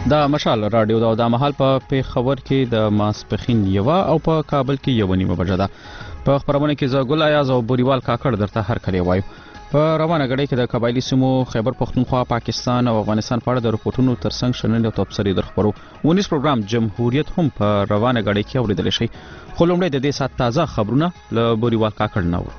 د مشال رادیو د مهال په پیښور کې د ماسپخین یوه او په کابل کې یوه نیمه بجه ده. په خبرونه کې زه ګل ایاز او بوریوال کاکړ درته هر کله وایو. په روانه غړي کې د قبایلی سیمو خیبر پختونخوا، پاکستان او افغانستان په اړه د رپورټونو ترڅنګ شننې او تبصرې درخبرو. ونیس پروګرام جمهوریت هم په روانه غړي کې اوریدل شي. خو لومړی د دې سات تازه خبرونه له بوریوال کاکړ نو.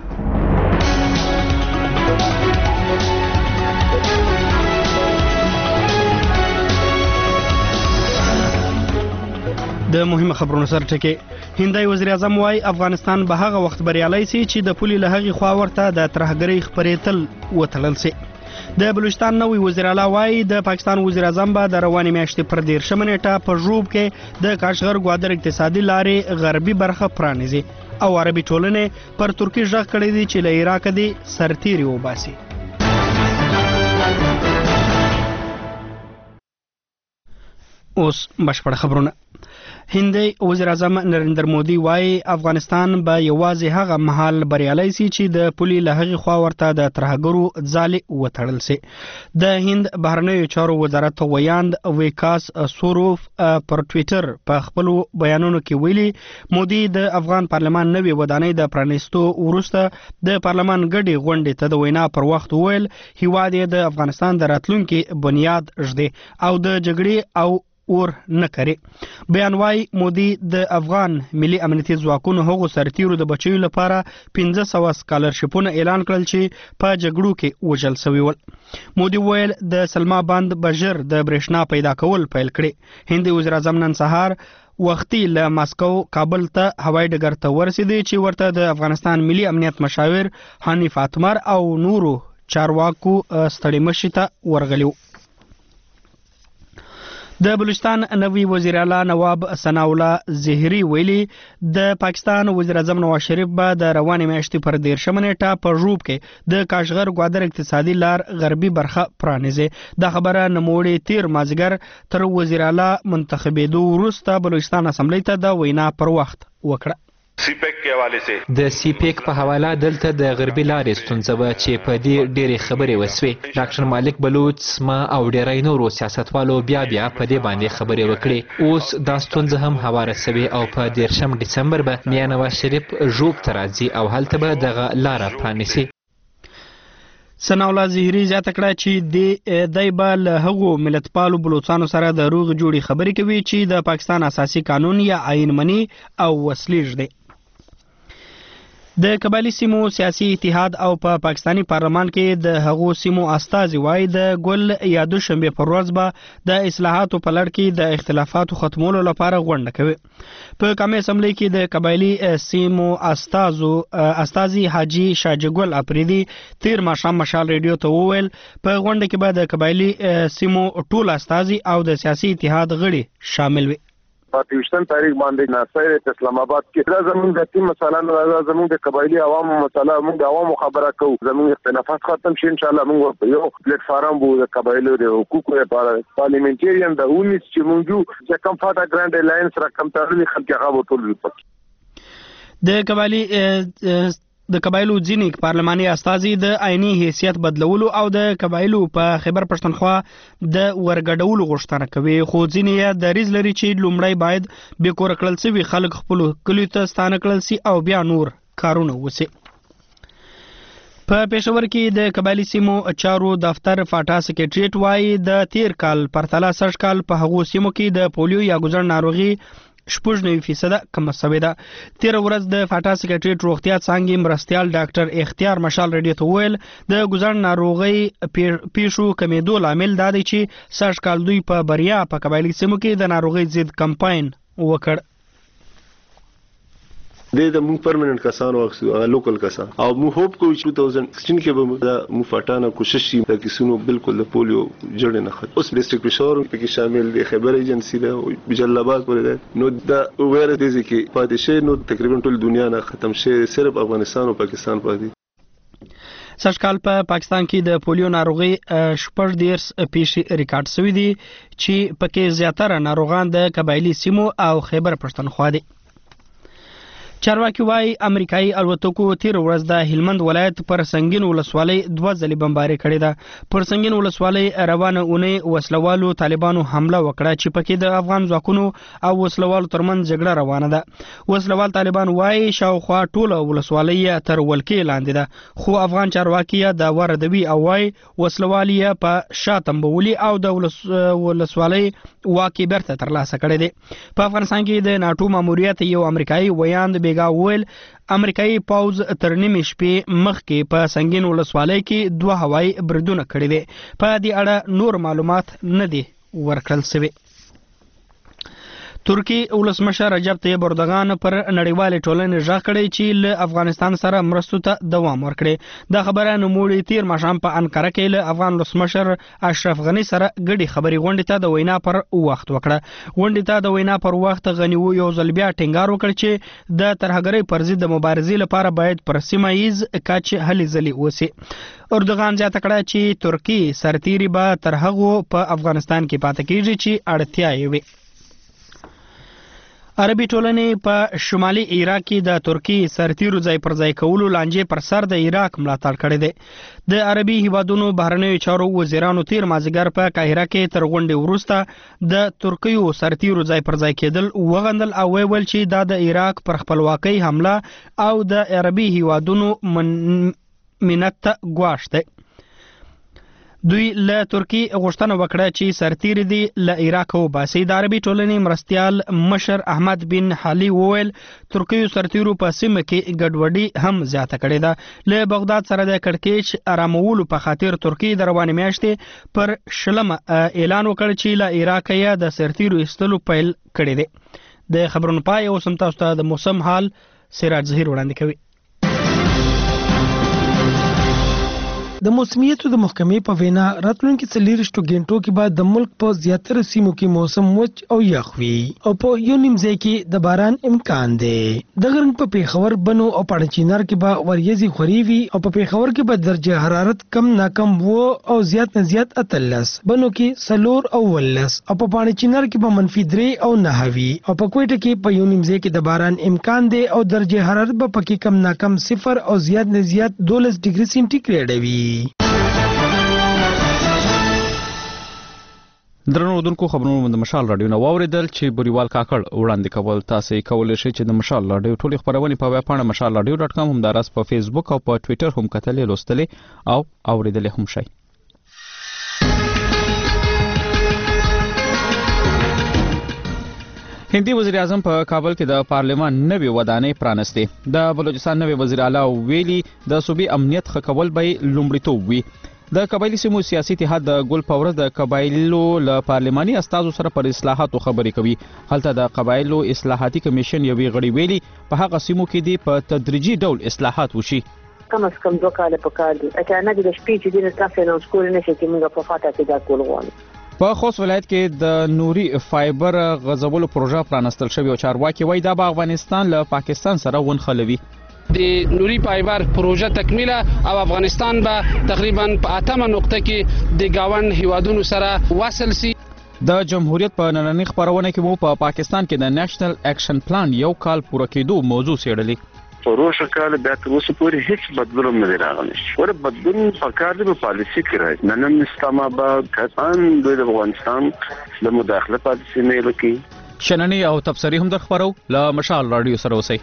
د مهمه خبرونو سره ټکی هندای وزیر اعظم وايي افغانستان به هغه وخت بریالي سي چې د پولي له هغې خوا ورته د ترهګرۍ خپرېدل وتړل سي. د بلوچستان نوی وزیر اعلی وايي د پاکستان وزیر اعظم به د روانې میاشتې پر 13 نیټه په ژوب کې د کاشغر ګوادر اقتصادي لارې غربي برخه پرانیزي او عربي ټولنې پر ترکی ژغ کړی دی چې له عراق دی سرتیري وباسي. اوس بشپړ خبرونه. هندي وزیر اعظم نریندر مودي وايي افغانستان به یوازې هغه مهال بریالي سي چې د پولي له هغې خوا ورته د ترهګرو ځالې وتړل سي. د هند بهرنیو چارو وزارت ویاند ویکاس سوروف پر ټویټر په خپلو بیانونو کې ویلي مودي د افغان پارلمان نوې ودانۍ د پرانیستو وروسته د پارلمان ګډې غونډې ته د وینا پر وخت وویل هیواد یې د افغانستان د راتلونکي بنیاد ږدي او د جګړې او اور نه کوي. بیان وايي مودي د افغان ملي امنیتي ځواکونو هغو سرتیرو د بچیو لپاره 1500 سکالرشپونه اعلان کړل چې په جګړو کې وژل شوي ول. مودي ویل د سلما بند بجر د برېښنا پیدا کول پیل کړي. هندي وزیر اعظم نن سهار وختي له ماسکو کابل ته هوایي ډګر ته ورسېدی چې ورته د افغانستان ملي امنیت مشاور حنیف اتمر او نورو چارواکو ستړي مشي ته ورغلیو. د بلوچستان نوی وزیر اعلی نواب ثناء الله زهري ویلي د پاکستان وزیر اعظم نواز شریف به د روانې میاشتې پر 13 نیټه په ژوب کې د کاشغر ګوادر اقتصادي لار غربي برخه پرانیزي. دا خبره نوموړي تیر مازیګر تر وزیر اعلی منتخبېدو وروسته بلوچستان اسمبلی ته د وینا پر وخت وکړه. سیپیک کې حواله سي د سیپیک په حواله دلته د غربي لارې ستونزه وه چې په دې ډېرې خبرې وسوې. ډاکټر مالک بلوچ ما او ډېری نورو سیاستوالو بیا په دې باندې خبرې وکړې. اوس دا ستونزه هم هواره سوې او په 13 ډسمبر به میا نواز شریف ژوب ته راځي او هلته به دغه لاره پرانیسي. ثناء الله زهري زیاته کړه چې دی به له هغو ملتپالو بلوچستانو سره د روغې جوړې خبرې کوي چې د پاکستان اساسي قانون یا آئین مني او وسلې ږدي. د قبایلی سیمو سیاسي اتحاد او په پاکستانی پارلمان کې د هغو سیمو استازي وايي د ګل یا دوشنبه پر ورځ به د اصلاحاتو په لړ کې د اختلافاتو ختمولو لپاره غونډه کوي. په قومي اسمبلی کې د قبایلی سیمو استازي حاجی شاجګل اپریدي تیر ماښام مشال ریډیو ته وویل په غونډه کې به د قبایلی سیمو ټول استازي او د سیاسي اتحاد غړي شامل وي. په 23 تاریخ باندې ناصر اسلام آباد کې دا زموږ د تیم مثلا زموږ د قبایلی عوامو مثلا موږ د عوامو خبره کوو زموږ اختلافات ختم شي ان شاء الله موږ یو پلیټ فارم وو د قبایلو د حقوقو لپاره پارلیمنټریان د اونیس چې موږ چې کم فاټا ګراند الاینس رقم تړلي خلک هغه ټول د قبایلو ځینې پارلماني استازي د آئیني حیثیت بدلولو او د قبایلو په خیبر پښتونخوا د ورګډولو غوښتنه کوي. خو ځینې یې دریځ لري چې لومړی باید بې کوره کړل شوي خلک خپلو کلیو ته ستانه کړل سي او بیا نور کارونه وسي. په پېښور کې د قبایلی سیمو چارو دفتر فاټا سکریټریټ وايي د تیر کال پرتله سږ کال په هغو سیمو کې د پولیو یا ګوزړ ناروغي 90% کمه شوې ده. تیر ورځ د فاټا سکریټریټ روغتیا څانګې مرستیال ډاکټر اختیار مشال ریډیو ته وویل د ګوزړ ناروغۍ پیښو کمېدو لامل دا دی چې سږ کال دوی په بریا په قبایلي سیمو کې د ناروغۍ ضد کمپاین وکړ. د مو پرمننت کسانو او لوکل کسان او مو هوپ کوو چې 2016 کې به مو فاټانه کوشش شي د کیسونو بالکل د پولیو جوړ نه خط. اوس ډیسټریکټ پېښور کې شامل دي، خیبر ایجنسی ده او جلال آباد پورې نو دا ویره دي چې پاتې شي نو تقریبا ټول دنیا نه ختم شي، صرف افغانستان او پاکستان پاتې. سږ کال په پاکستان کې د پولیو ناروغي 14 پیښې ریکارډ شوې دي چې پکې زیاتره ناروغان د قبایلی سیمو او خیبر پښتونخوا دي. چارواکي وايي امریکایي الوتکو تیر ورځ د هلمند ولایت پر سنگین ولسوالۍ 2 ځلې بمباري کړې ده. پر سنگین ولسوالۍ روانه اونۍ وسلوالو طالبانو حمله وکړه چې پکې د افغان ځواکونو او وسلوالو ترمنځ جګړه روانه ده. وسلوال طالبان وايي شاوخوا ټوله ولسوالۍ تر ولکې لاندې ده، خو افغان چارواکي دا وردوي او وايي وسلوال یې په شا تمبولي او د ولسوالۍ واکې بیرته ترلاسه کړی دی. په افغانستان کې د ناټو ماموریت یو امریکایي ویاند بیګا ویل امریکایي پوځ تر نیمې شپې مخکې په سنگین ولسوالۍ کې 2 هوایي بریدونه کړي دي. په دې اړه نور معلومات نه دي ورکړل شوي. ترکی ولسمشر رجب طیب اردوغان پر نړیوالې ټولنې ژغ کړی چې له افغانستان سره مرستو ته دوام ورکړي. دا خبره نوموړي تیر ماښام په انقره کې له افغان ولسمشر اشرف غني سره ګډې خبرې غونډې ته د وینا پر وخت وکړه. غونډې ته د وینا پر وخت غني یو ځل بیا ټینګار وکړ چې د ترهګرۍ پر ضد د مبارزې لپاره باید پر سیمه ییز کچ هلې ځلې وسي. اردوغان زیاته کړه چې ترکی سرتیري به تر هغو په افغانستان کې پاتې کیږي چې اړتیا یې وي. عربي ټولنې په شمالي عراق کې د ترکی سرتیرو ځای پر ځای کولو لانجې پر سر د عراق ملاتړ کړی دی. د عربي هیوادونو بهرنیو چارو وزیرانو تیر مازدیګر په قاهره کې تر غونډې وروسته د ترکیو سرتیرو ځای پر ځای کېدل وغندل او ویل چې دا د عراق پر خپلواکۍ حمله او د عربي هیوادونو منت ته ګواښ دی. دوی له ترکی غوښتنه وکړه چې سرتیري دي له عراق وباسي. د عربي ټولنې مرستیال مشر احمد بن حلی وویل ترکیو سرتیرو په سیمه کې ګډوډي هم زیاته کړې ده. له بغداد سره د کړکېچ آرامولو په خاطر ترکی د روانې میاشتې پر 20 اعلان وکړ چې له عراق یې د سرتیرو ایستلو پیل کړی دی. د خبرونو پای اوس هم تاسو ته د موسم حال سراج ظهیر وړاندې کوي. د موسمیاتو د محکمې په وینا راتلونکي 24 غنټو کې بعد د ملک په زیاتره سیمو کې موسم وچ او یخ وي او په یو نیم ځای کې د باران امکان دی. د غرن په پیښور بنو او پاړچینار کې به وریځي خوري وي او په پیښور کې به درجه حرارت کم ناکم وو او زیات نه زیات 13 بنو کې سلور او ولس او په پاړچینار کې به -3 او 9 وي او په کوټه کې په یو نیم ځای کې د باران امکان دی او درجه حرارت به پکې کم ناکم 0 او زیات نه زیات 12 ډیګري سنټیګریډ وي. درنو اردوونکو خبرونه د مشال رادیو نو اوریدل چې بوریوال کاکړ وړاندې کول. تاسو کولای شئ چې د مشال رادیو ټولې خبرونه په ویب پاڼه mashalradio.com هم دراس په فیسبوک او په ټوئیټر هم کتلې لوستلې او اوریدلې هم شئ. هندي وزیر اعظم په کابل کې د پارلمان نوې ودانۍ پرانستې. د بلوچستان نوې وزیر اعلی ویلي د صوبې امنیت ښه کول به لومړیتوب وي. د قبایلی سیمو سیاسي اتحاد د ګل پاور د قبایلو له پارلماني استازو سره پر اصلاحاتو خبرې کوي. هلته د قبایلو اصلاحاتي کمیشن یوې غړي ویلي په هغه سیمو کې دی په تدریجي ډول اصلاحات وشي. کم از کم 2 کال په کار دي اته نه د شپې چې د تاسو نو سکول نشي چې موږ په فاته کې دا کول غواړو. په خوست ولایت کې د نوري فایبر غځولو پروژه پرانستل شوی او چارواکي وایي دا به افغانستان له پاکستان سره ونښلوي. د نوري فایبر پروژه تکمیله او افغانستان به تقریبا په 8 نقطه کې د گاوند هیوادونو سره وصل سي. د جمهوریت په نننۍ خبرونه کې مو په پاکستان کې د نېشنل اکشن پلان یو کال پوره کېدو موضوع څېړلې. پروژه کال بیا تر اوسه پورې هیڅ بدلون نه راغلی. ور بدلون پکار دی په پالیسي کې راځي. نن اسلام آباد کسان د افغانستان د مداخله پالیسي نه لکې. شننې او تبصرې هم در خبرو له مشال رادیو سره اوسئ.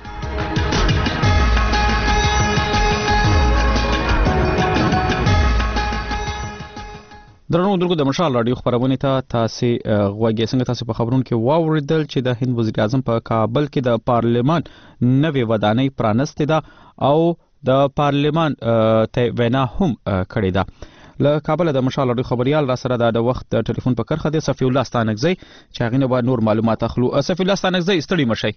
درنو درګو د مشال رادیو خبرونه ته تاسو غوږی څنګه تاسو په خبرونو کې واوریدل چې د هند وزیر اعظم په کابل کې د پارلمان نوې ودانۍ پرانستې ده او د پارلمان ته وینا هم کړې ده. له کابل د مشال رادیو خبريال را سره د وخت ټلیفون په کرخه د صفی الله ستانکزی چې غینه به نور معلومات اخلو. صفی الله ستانکزی ستړي مشي.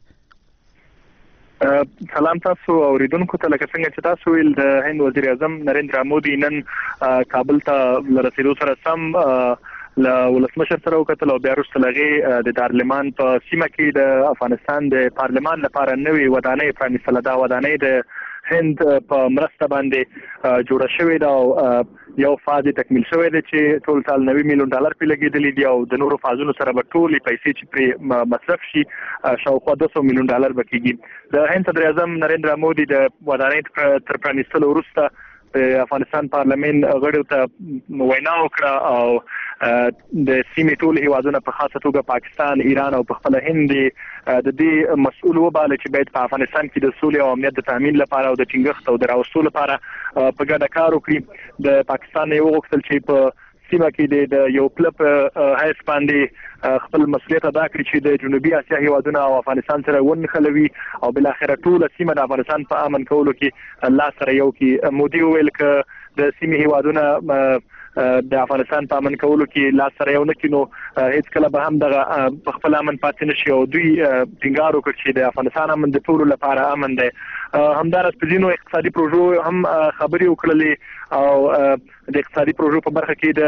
سلام تاسو اوریدونکو ته. لکه څنګه چې تاسو ویل د هند وزیر اعظم نریندرا مودي نن کابل ته رسیدو سره سم له ولسمشر سره وکتل او بیا وروسته لغې د پارلمان په سیمه کې د افغانستان د پارلمان لپاره نوې ودانۍ پرانستله. دا ودانۍ د هند په مرسته باندې جوړه شوې ده او یو فاز تکمیل شوی دی چې ټول سال 90 میلیون ډالر په لګیدلې دي او د نورو فازونو سره به ټولې پیسې چې په مصرف شي شاوخوا 200 میلیون ډالر بکیږي. د هند صدر اعظم نریندرا مودي د ودانۍ تر پرانیستلو وروسته د افغانستان پارلمان غړو ته وینا وکړه او د سیمې ټول هیوادونه په خاصه توګه پاکستان، ایران او په خپل هند د دې مسؤل وباله چې باید په افغانستان کې د سولې او امنیت د تامین لپاره او د ټینګښت او د راوستلو لپاره په ګډه کار وکړي. د پاکستان یو وغوښتل چې په سیمه کې د یو کلب حیث باندې خپل مسؤلیت ادا کړي چې د جنوبي اسیا هیوادونه او افغانستان سره ونښلوي او بل اخره ټول سیمه د افغانستان په امن کولو کې الله سره یو کې. مودي ویل ک د سیمې هیوادونه د افغانستان په امن کولو کې لاس سره یو نه کینو هیڅ کله به هم دغه په خپل امن پاتې نشي او دوی ټینګار وکړي چې د افغانستان امن د ټولو لپاره امن دی. همدارس په ځینو اقتصادي پروژو هم خبرې وکړلې او د اقتصادي پروژو په برخه کې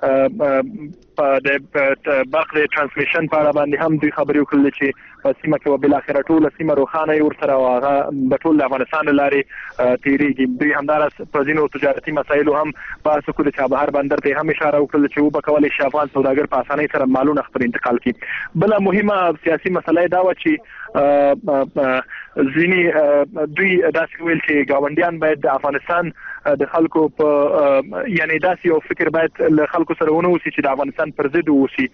د برخه د ترانسمیشن په اړه باندې هم دوی خبرې وکړلې چې په سیمه کې وبل اخره ټول سیمه روخانه ور سره واغه د ټول افغانستان لارې تیریږي. دوی همدارس په ځینو تجارتي مسایلو هم په سکو د چابهار بندر ته هم اشاره وکړه چې وبکولې چې افغان سوداګر په اسانۍ سره مالونه خپل انتقال کړي. بل مهمه سیاسي مسله دا و چې ځینی دوی داسې ویل چې گاونډیان باید د افغانستان د خلکو په یعنی داسې یو فکر باید له خلکو سره ونه وسی چې د افغانستان پر ضد وسی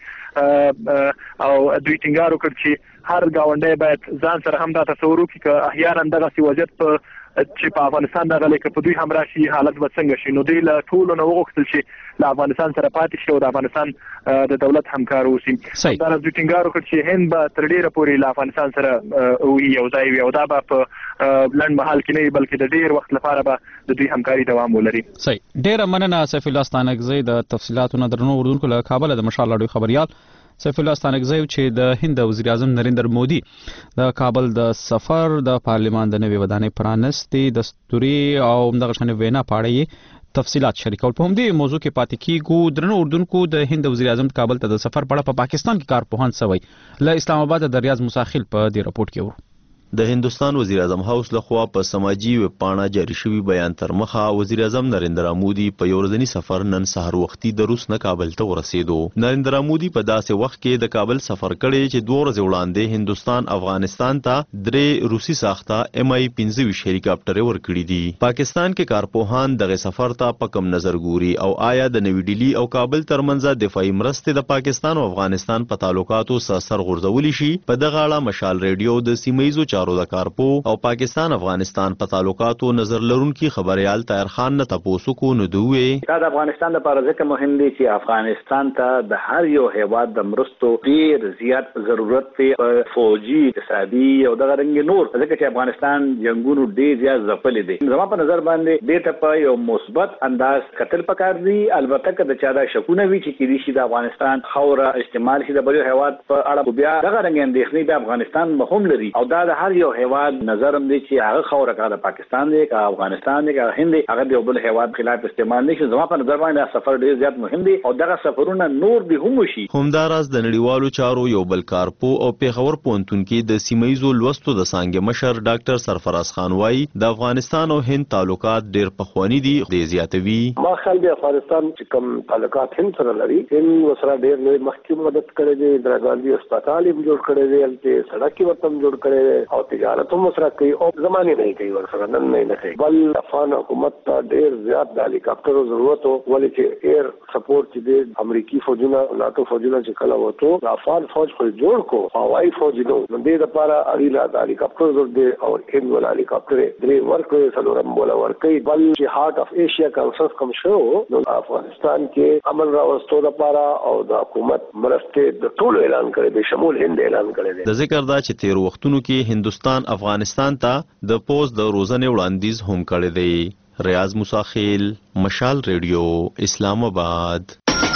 او دوی ټینګار وکړ چې هر گاونډی باید ځان سره هم دا تصور وکړي چې احیانا دغه وضعیت په چې په افغانستان دغه لیک په دوی هم راشي حالت به څنګه شي. نو دوی له ټولو نه وغوښتل چې له افغانستان سره پاتې شي او د افغانستان د دولت همکار اوسي. دا دوی ټینګار وکړ چې هند به تر ډیره پورې له افغانستان سره یو ځای وي او دا به په لنډ مهال کې نه بلکې د ډیر وخت لپاره به د دوی همکاري دوام ولري. صحیح. ډیره مننه سیف الله ستانکزی د تفصیلاتو نه درنو اردوونکو له کابل د مشال راډیو خبريال سیف الله ستانکزی چې د هند وزیر اعظم نریندر مودي د کابل د سفر د پارلمان د نوې ودانۍ پرانستي دستوري او دغه شنه وینا پاړې تفصیلات شریکول. په همدې موضوع کې پاتې کیږو. درنو اردوونکو د هند وزیر اعظم کابل ته د سفر په پاکستان کې کارپوهان سوی له اسلام آباد د ریاض مساخیل په دې رپورت کې و. د هندستان وزیر اعظم هاوس لخوا په سماجی ویب پاڼه جاری شوی بیان تر مخه وزیر اعظم نریندرا مودي په یو ورځنی سفر نن سحر وختي د روس نه کابل ته ورسېدو. نریندرا مودي په داسې وخت کې د کابل سفر کړی چې 2 ورځې وړاندې هندستان افغانستان ته 3 روسي ساخته MI-25 هلیکاپټر ورکړي دي. پاکستان کې کارپوهان دغه سفر ته په کم نظر ګوري او آیا د نوی ډیلی او کابل ترمنځ دفاعي مرستې د پاکستان او افغانستان په تعلقاتو سر غورځول شي. په دغه اړه مشال ریډیو د سیمایزو د کارپو او پاکستان افغانستان په تعلقاتو نظر لرونکي خبريال طاهر خان نه تاسو کو نو دوی دا د افغانستان لپاره ځکه مهم دي چې افغانستان ته د هر یو هیواد د مرستو ډیر زیات ضرورت دی فوجي اقتصادي او د رنګ نور ځکه چې افغانستان جنگونو ډیر زیات ځپل دي. زما په نظر باندې ډیر ته په یو مثبت انداز کتل پکار دي. البته که د چا دا شکونه وی چې کېدی شي د افغانستان خوره استعمال شي د بل هیواد په اړه بیا دغه رنګ اندېښنې د افغانستان مهم لري او دا د هر یو هیواد نظرم دی چې هغه خوره کا د پاکستان دی کا افغانستان دی کا هند دی هغه د بل هیواد خلاف استعمال نشي. زما په نظر باندې سفر ډیر زیات مهم دی او دغه سفرونه نور به هم شي. همداراز د نړیوالو چارو یو بل کارپو او پیښور پونتون کې د سیمایزو لوستو د څنګه مشر ډاکټر سرفراز خان وای د افغانستان او هند تعلقات ډیر پخوانی دي د زیاتوي. ما خیال دی افغانستان چې کوم تعلقات هند سره لري هند وسره ډیر لوی مخکې مدد کړې دي. اندرا ګاندھی هسپتال هم جوړ کړی دی چې سړک ورته جوړ کړی دی او تجارت هم سره کوي او زمانه نه کوي ورسره نه کوي. بل افغان حکومت ته ډیر زیات د هلیکاپټرو ضرورت او ولې چې ایر سپورټ چې د امریکایي فوجونه ناتو فوجونه چې کله وته د افغان فوج خو جوړ کو هوایي فوج نو د لپاره اړیلا د هلیکاپټر ضرورت دی او هند ول هلیکاپټر درې ورکړي څلورم بوله ورکړي. بل چې هارت اف ایشیا کانسنس کوم شو نو افغانستان کې امن راوستو لپاره او د حکومت مرستې د ټول اعلان کړي به شمول هند اعلان کړي. د ذکر دا چې 13 وختونو کې هندستان افغانستان ته د پوز د روزنې وړاندیز هم کړی دی. ریاض مساخیل مشال ریډیو اسلام آباد.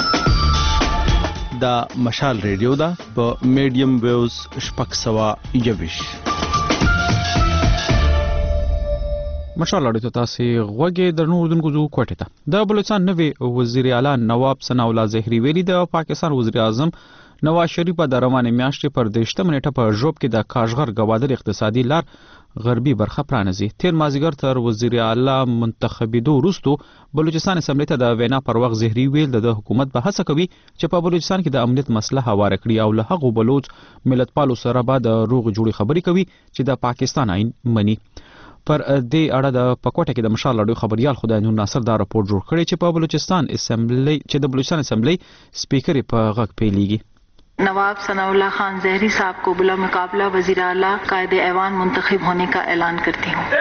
دا مشال ریډیو دا په میډیم ویوز شپږ سوه یویش مشال راډیو تاسو غوږی درنو اردوونکو زو کوټه ته د بلوچستان نوې وزیر اعلی نواب ثناء الله زهري ویلي د پاکستان وزیر اعظم نواز شریف د روانې میاشتې پر 18 نیټه په ژوب کې د کاشغر ګوادر اقتصادي لار غربي برخه پرانځي. تیر مازیګر تر وزیر اعلی منتخبېدو وروسته بلوچستان اسمبلی ته د وینا پر وخت زهري ویل د حکومت به هڅه کوي چې په بلوچستان کې د امنیت مسله هواره کړي او له هغو بلوچ ملتپالو سره به د روغ جوړې خبرې کوي چې د پاکستان آئین مني. پر دې اړه د پکوټه کې د مشال راډیو خبريال خدای نور ناصر دا راپور جوړ کړی چې په بلوچستان اسمبلی سپیکر په غږ پیلېږي. नवाब सनाउल्लाह खान जहरी साहब को बिला मुकाबला वजीर आला कायदे ऐवान मुंतखब होने का ऐलान करती हूँ.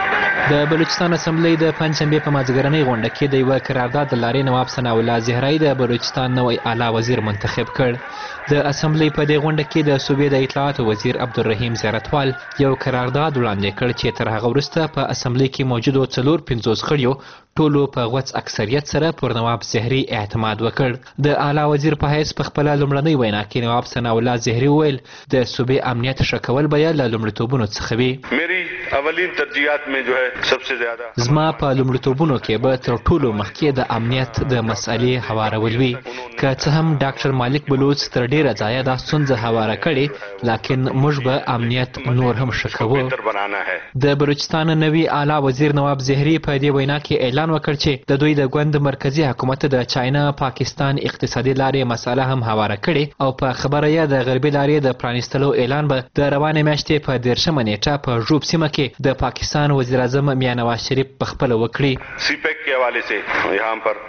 د بلوچستان اسمبلی د پنځشنبې په مازدیګرنۍ غونډه کې د یوه قرارداد له لارې نواب ثناءالله زهري د بلوچستان نوی اعلی وزیر منتخب کړ. د اسمبلی په دې غونډه کې د صوبې د اطلاعات وزیر عبدالرحیم زیارتوال یو قرارداد وړاندې کړ چې تر هغه وروسته په اسمبلی کې موجودو 450 غړیو ټولو په غوڅ اکثریت سره پر نواب زهري اعتماد وکړ. د اعلی وزیر په حیث په خپله لومړنۍ وینا کې نواب ثناءالله زهري وویل د صوبې امنیت ښه کول به یې له لومړیتوبونو څخه وي. اولین ترجیحات میں جو ہے سب سے زیادہ زما په لومړیتوبونو کې به تر ټولو مخکې د امنیت د مسئلې هوارول وي. که څه هم ډاکټر مالک بلوچ تر ډیره ځایه دا ستونزه هواره کړې لیکن موږ به امنیت نور هم ښه کوو. د بلوچستان نوي اعلی وزیر نواب زهري په دې وینا کې اعلان وکړ چې د دوی د ګوند مرکزی حکومت د چاینا پاکستان اقتصادي لارې مساله هم هواره کړې او په خبره یې د غربي لارې د پرانیستلو اعلان به د روانې میاشتې په 13مه نیټه په ژوب سیمه کې د پاکستان وزیر اعظم میاں نواز شریف په خپله وکړي. سی پیک کے حوالے سے یہاں پر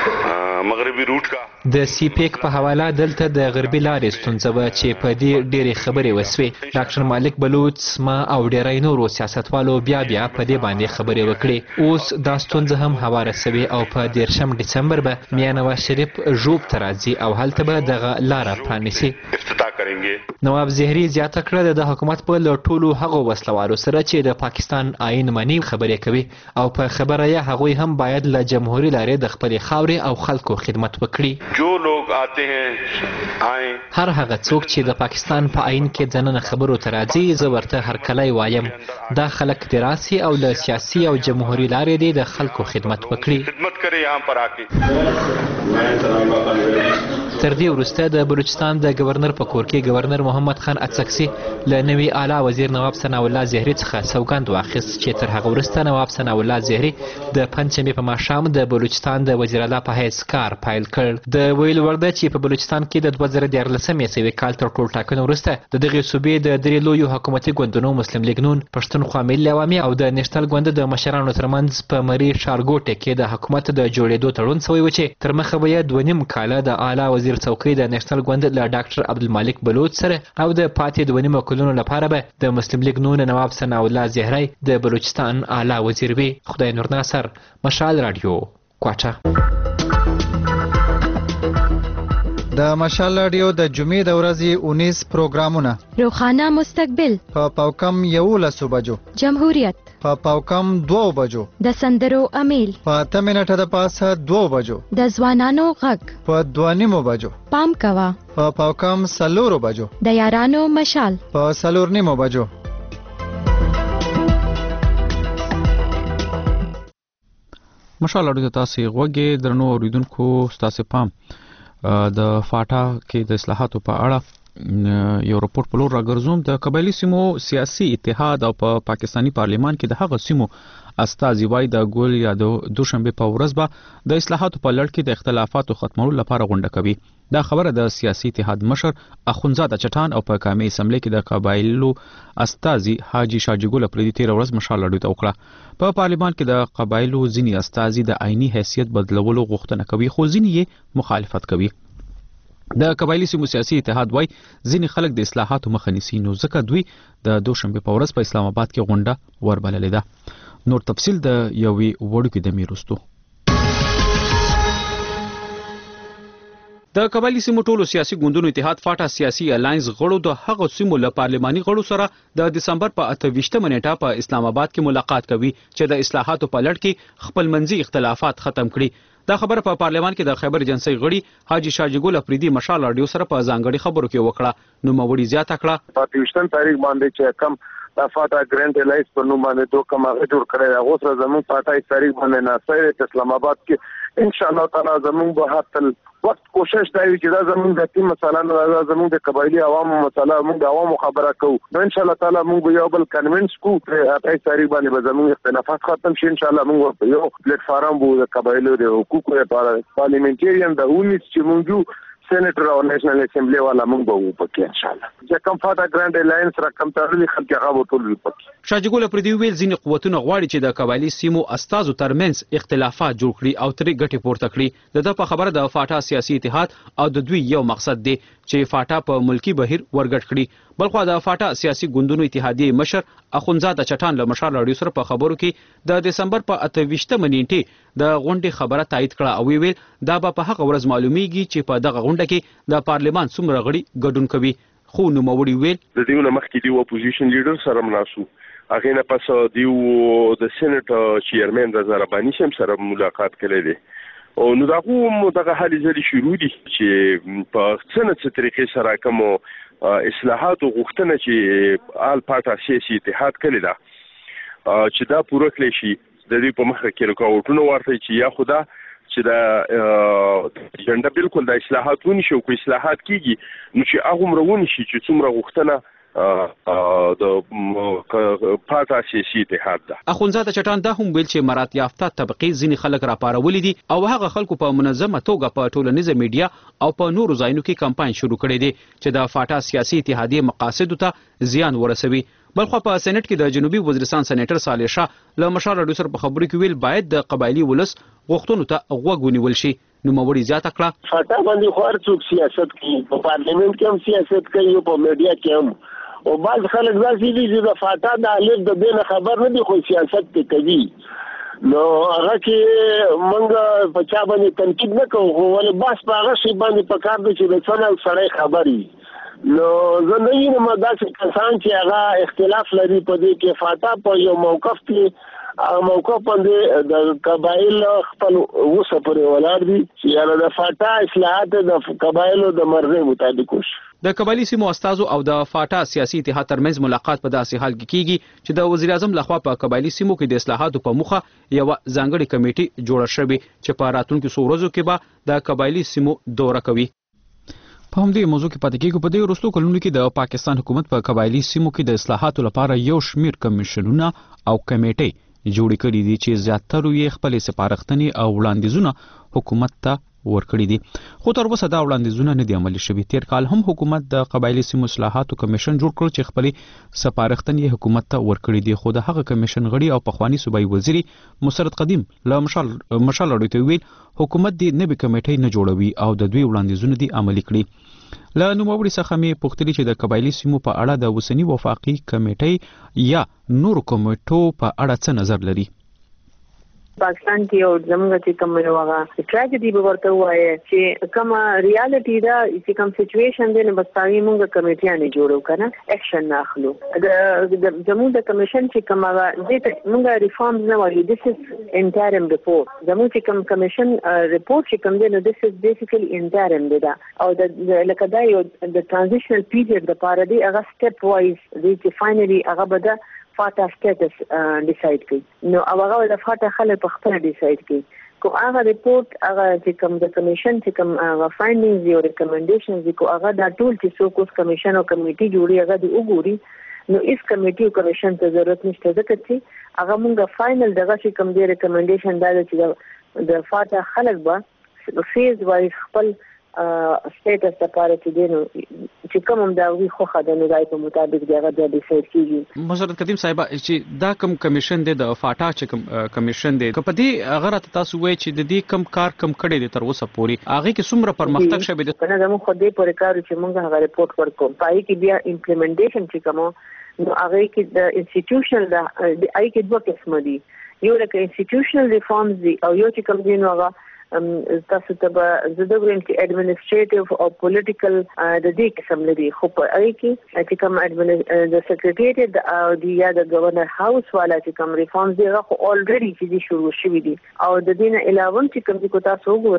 مغربي روټ کا د سی پیک په حواله دلته د غربي لارې ستونزه وه چې په دې ډېرې خبرې وسوې. ډاکټر مالک بلوچ ما او ډېری نورو سیاستوالو بیا په دې باندې خبرې وکړې. اوس دا ستونزه هم هواره سوې او په 13 ډسمبر به میاں نواز شریف ژوب ته راځي او هلته به دغه لاره پرانیسي. نواب زهري زیاته کړه د حکومت په له ټولو هغو وسلوالو سره چې د پاکستان آئین مني خبرې کوي او په خبره یې هغوی هم باید له جمهوري لارې د خپلې خاورې او خلکو خدمت وکړي. جو لوگ آتے ہیں آئیں هر هغه څوک چې د پاکستان په آئین کې دننه خبرو ته راځي زه ورته هرکلی وایم. دا خلک دې راسي او له سیاسي او جمهوري لارې دې د خلکو خدمت وکړي. خدمت کرے یہاں پر آکے. تر دې وروسته د بلوچستان د گورنر په کور کې گورنر محمد خان اڅکسي له نوي اعلی وزیر نواب ثناءالله زهري څخه سوګند واخیست چې تر هغه وروسته نواب ثناءالله زهري د پنځشنبې په ماښام د بلوچستان د وزیر اعلی په حیث کار پیل کړ. د ویل وړ ده چې په بلوچستان کې د 2014 کال تر ټول ټاکنو وروسته د دغې صوبې د درې لویو حکومتي ګوندونو مسلم لیګ نون، پښتونخوا ملي عوامي او د نېشنل ګوند د مشرانو ترمنځ په مري ښارګوټه کې د حکومت د جوړېدو تړون شوی و چې تر مخه به یې 2.5 کاله د اعلی وزیر څوکۍ د نېشنل ګوند له ډاکټر عبدالمالک بلوچ سره او د پاتې 2.5 کلونو لپاره به د مسلم لیګ نون نواب ثناءالله زهري د بلوچستان اعلی وزیر وي. خدای نور ناصر، مشال رادیو، کوټه. د مشال رادیو د جمعې د ورځې 19 پروګرامونه: روخانه مستقبل په پاوکم 11 بجو، جمهوریت په پاوکم 2 بجو، د سندرو امیل په 8 منټه د پاسه 2 بجو، د ځوانانو غږ په 2:30 بجو، پام کوا په پاوکم 4 بجو، د یارانو مشال په 4:30 بجو. مشال اړه تاسو غوږی درنو اوریدونکو تاسو پام د فاټا کې د اصلاحاتو په اړه یو راپورټ په لور راګرځوم. د قبایلی سیمو سیاسي اتحاد او په پاکستانی پارلیمان کې د هغه سیمو استازي وای د ګول یا د دوشنبه په ورځ به د اصلاحاتو په لړ کې د اختلافاتو ختمولو لپاره غونډه کوي. دا خبره د سیاسي اتحاد مشر اخونزاده چټان او په قومي اسمبلی کې د قبایلو استازي حاجی شاجګل پردي 13 ورځ مشال لړۍ ته وکړه. په پارلیمان کې د قبایلو ځینی استازي د آئینی حیثیت بدلولو غوښتنه کوي خو ځینی یې مخالفت کوي. د قبایلی سیمو سیاسي اتحاد وای ځینې خلک د اصلاحاتو مخه نیسي نو ځکه دوی د دوشنبه په ورځ په اسلام آباد کې غونډه وربللې ده. نور تفصیل د یوې وړوکې د میروستو. د قبایلی سیمو ټولو سیاسي ګوندونو اتحاد فاټا سیاسي الاینس غړو د هغه سیمو له پارلماني غړو سره د دسمبر په 28 نیټه په اسلام آباد کې ملاقات کوي چې د اصلاحاتو په لړ کې خپل منځي اختلافات ختم کړي. دا خبره په پارلمان کې د خیبر ایجنسی غړي حاجی شاجګل افریدي مشال رادیو سره په ځانګړي خبرو کې وکړه. نو موري زیاته کړه په 28 تاریخ باندې چې کم د فاټا ګرانډ الایس په نوم باندې دوه کمه جوړ کړی دا اوس زموږ په 28 تاریخ باندې ناصر اسلام آباد کې ان شاء الله تعالی زموږ به حتل وخت کوشش دی چې دا زموږ د ټیم مسله نه دا زموږ د قبایلی عوامو مسله موږ د عوامو خبره کوو نو ان شاء الله تعالی موږ یو بل کنوینس کو په تاریخ باندې به زموږ اختلافات ختم شي ان شاء الله موږ یو پلیټ فارم بو د قبایلو د حقوقو لپاره پارلیمنټریان د اونیس چې موږ سېنیټر او نېشنل اسمبلی والا موږ به وپکې ان شاء الله چې کوم فاټا ګراند الاینس رقم تړلي خلک هغه ټول وپکې شاجګول پر دی ویل ځینې قوتونه غواړي چې د قبایلی سیمو استازو ترمنځ اختلافات جوړ کړي او ترې ګټې پورته کړي د په خبره د فاټا سیاسي اتحاد او د دوی یو مقصد دی چې فاټا په ملکی بهیر ورګټ کړي بلخو د فاټا سیاسي ګوندونو اتحادیه مشر اخونزاده چټان له مشال راډیو سره په خبرو کې د دسمبر په 28 نیټه د غونډې خبره تایید کړه او ویل دا به په هغه ورځ معلومیږي چې په دغه غونډه کې د پارلیمان څومره غړي ګډون کوي خو نو موري ویل د دیونه مخکې دی اپوزیشن لیډر سره مناسو هغه نه پس دیو د سېنیټ چیرمن رضا ربانی سم سره ملاقات کړی دی او نو دا کوم دغه حالې زری شروع دي چې په څنګه طریقې سره کوم اصلاحات غوښتنه چې آل پاټا سیاسي اتحاد کړی دا چې دا پوره کړی شي د دې په مخه کې رکاوټونه ورته چې یا خدا چې دا جنډه بالکل د اصلاحاتونو شو کو اصلاحات کیږي نو چې هغه مرونه شي چې څومره غوښتنه د پاټا سیاسي اتحاد ده اخونزاده چټان دا هم ویل چې مرات یافته طبقه ځینې خلک راپارولې دي او هغه خلکو په منظمه توګه په ټولنیزه میډیا او په نورو ځایونو کې کمپاین شروع کړی دی چې د فاټا سیاسي اتحادیه مقاصدو ته زیان ورسوي بلخو په سېنات کې د جنوبي وزیرستان سېنیټر صالح شاه له مشال راډیو سره په خبرو کې ویل باید د قبایلی ولس غوښتنو ته غوږ ونیول شي نو موري زیاته کړه فاټا باندې خو هر څوک سیاست کوي په پارلیمنت کې هم سیاست کوي او په میډیا کې هم او بعض خلک داسې دي چې د فاټا د الف د بین خبر نه دي خو سیاست کوي نو هغه کې موږ په چا باندې تنقید نه کوو ولې بس په هغه شی باندې په کار دي چې د څنګه سړی خبري نو زه نه یم داسې کسان چې هغه اختلاف لري په دې کې فاټا په یو موقف کې موقف باندې د قبایل خپل وسه پرې ولاړ دي چې د فاټا اصلاحات د قبایلو د مرزي مطابق وشي د قبایلی سیمو استازو او د فاټا سیاسي اتحاد ترمنځ ملاقات په داسې حال کې کیږي چې د وزیر اعظم لخوا په قبایلی سیمو کې د اصلاحاتو په مخه یو ځانګړي کمیټه جوړه شوې چې په راتلونکو څو ورځو کې به د قبایلی سیمو دوره کوي په همدې موضوع کې پاتې کېږو په دې وروستو کلونو کې د پاکستان حکومت په قبایلی سیمو کې د اصلاحاتو لپاره یو شمیر کمیشنونه او کمیټې جوړې کړې دي چې زیاتره یې خپل سپارښتنې او وړاندیزونه حکومت ته ورکړي دي خو تر اوسه دا وړاندیزونه نه دي عملي شوي تیر کال هم حکومت د قبایلی سیمو اصلاحاتو کمیشن جوړ کړ چې خپل سپارښتنې حکومت ته ورکړي دي خو د هغه کمیشن غړي او پخوانی صوبایي وزیر مسرت قدیم له مشال اړیته ویل حکومت دې نوې کمیټې نه جوړوي او د دوی وړاندیزونه دي عملي کړي له نوموړي څخه مې پوښتنه چې د قبایلی سیمو په اړه د وسنی وفاقي کمیټې یا نور کمیټو په اړه څه نظر لري پاکستان کې او زموږ چې کوم یو هغه ټراجډي به ورته وایي چې کوم ریالټي دا چې کوم سچويشن دی نو بس تاسو موږ کمیټیانه جوړو کنه اکشن ناخلو د زموږ د کمیشن چې کوم هغه دې موږ ریفارمز نه وایو دیس از انټرم ریپورت زموږ چې کوم کمیشن ریپورت چې کوم دی نو دیس از بیسیکلی انټرم دی دا او د لکه دا یو د ترانزیشنل پیریډ د پاره دی هغه سټپ وایز دی چې فائنلی هغه به فاټا سټیټس ډیسایډ کړي نو هغه د فاټا خلک په خپل ډیسایډ کړي کو هغه ریپورت هغه چې کوم د کمیشن چې کوم هغه فایندینګز او ریکمنډیشنز کو هغه د ټول چې څوک اوس کمیشن او کمیټي جوړي هغه دی وګوري نو اس کمیټي او کمیشن ته ضرورت نشته ځکه چې هغه موږ فائنل دغه چې کوم دی ریکمنډیشن دا چې د فاټا خلک به فیز وایز خپل سټیټس لپاره چې دینو چې کوم دا وی خو خدانو دای په مطابق دغه د ډیسایډ کیږي مسرت قدیم صاحب چې دا کم کمیشن دی د فاټا چې کم کمیشن دی په دې هغه تاسو وایي چې د دې کم کار کم کړي دي تر اوسه پوري هغه کې څومره پرمختګ شوی دی کنه زموږ خو دې پورې کار چې موږ هغه ریپورت ورکوم پای کې بیا امپلیمنټیشن چې کوم نو هغه کې د انسټیټیوشنل د آی کې دوه قسم دي یو لکه انسټیټیوشنل ریفارمز دي او یو چې کوم دي نو هغه تاسو ته به زده ګرین کې اډمنسټریټیو او پولیټیکل د دې قسم لري خو په اړ کې چې کوم د سیکریټریټ او د یا د گورنر هاوس والا چې کوم ریفارمز دي هغه الریډي چې شروع شوي دي او د دې نه علاوه چې کوم کو تاسو وګورئ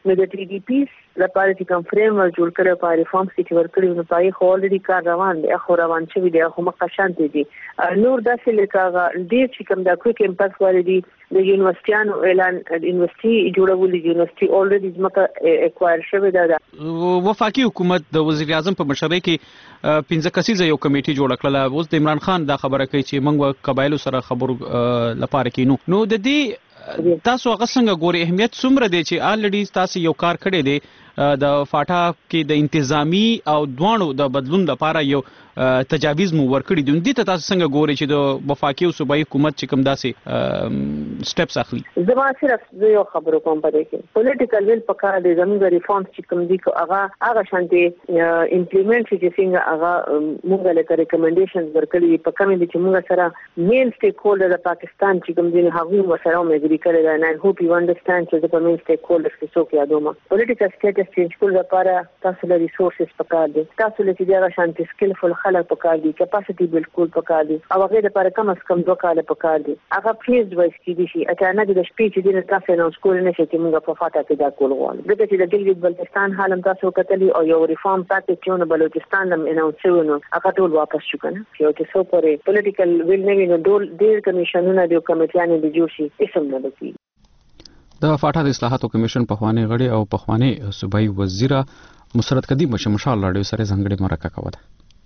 نو د ټي ډي پی لپاره چې کوم فریم ور جوړ کړو په ریفارمز کې چې ور کړی نو پای خو الریډي کار روان دی خو روان شوی دی خو مقشانت دي نور داسې لکه ډیر چې کوم د کویک امپاکټ والدي د یونیورسيانو اعلان یونیورسيټي جوړول یونیورسيټي الریډي ځمکه اکوایر شوی ده. وفاقي حکومت د وزیر اعظم په مشرۍ کې 15 کسیزه یو کمیټي جوړ کړله. اوس د عمران خان دا خبره کوي چې موږ قبایلو سره خبرو لپاره کینو. نو د دې تاسو هغه څنګه ګوري اهمیت څومره دی چې الریډي تاسو یو کار کړی دی د فاټا کې د انتظامی او دوانو د بدلون لپاره یو تجاویز مو ورکړي دي. دې ته تاسو څنګه ګوري چې د وفاقي او صوبایي حکومت چې کوم داسې سټیپس اخلي؟ زما صرف یو خبرو کوم پدې کې پولیټیکل ویل پکار دی زموږ ریفارمز چې کوم دي هغه شانتي امپلیمنٹ چې څنګه هغه موږ له ریکمنډیشنز ورکړي په کومه دي چې موږ سره مین سټیک هولډر د پاکستان چې کوم دي هغه مو سره مګری کړی دا نه هوپ یو انډرستاند چې د مین سټیک هولډر څه څوک یادوم پولیټیکل سټیټس چینج کول لپاره تاسو له ریسورسز پکار دي تاسو له چې دا شانتي سکلفل خلک پکار دي کیپاسټي بلډ کول پکار دي او هغه لپاره کم از کم 2 کال پکار دي هغه فیز وایس کې دي شي اچانک د شپې چې د تاسو نو سکول نه شي چې موږ په فاټا کې دا کول غواړو دغه چې د ګلګت بلتستان حالم تاسو کتلی او یو ریفارم پاکټ چې نو بلوچستان هم اناونس شو نو هغه ټول واپس شو کنه یو چې سو پرې پولیټیکل ویل نه ویني ډیر کمیشنونه دی کمیټیانه دي جوړ شي اسم نه دي. د فاټا د اصلاحاتو کمیشن په خواني غړي او په خواني صوبایي وزیر مسرت قدیم مشال راډیو سره ځنګړي مرکه کوله.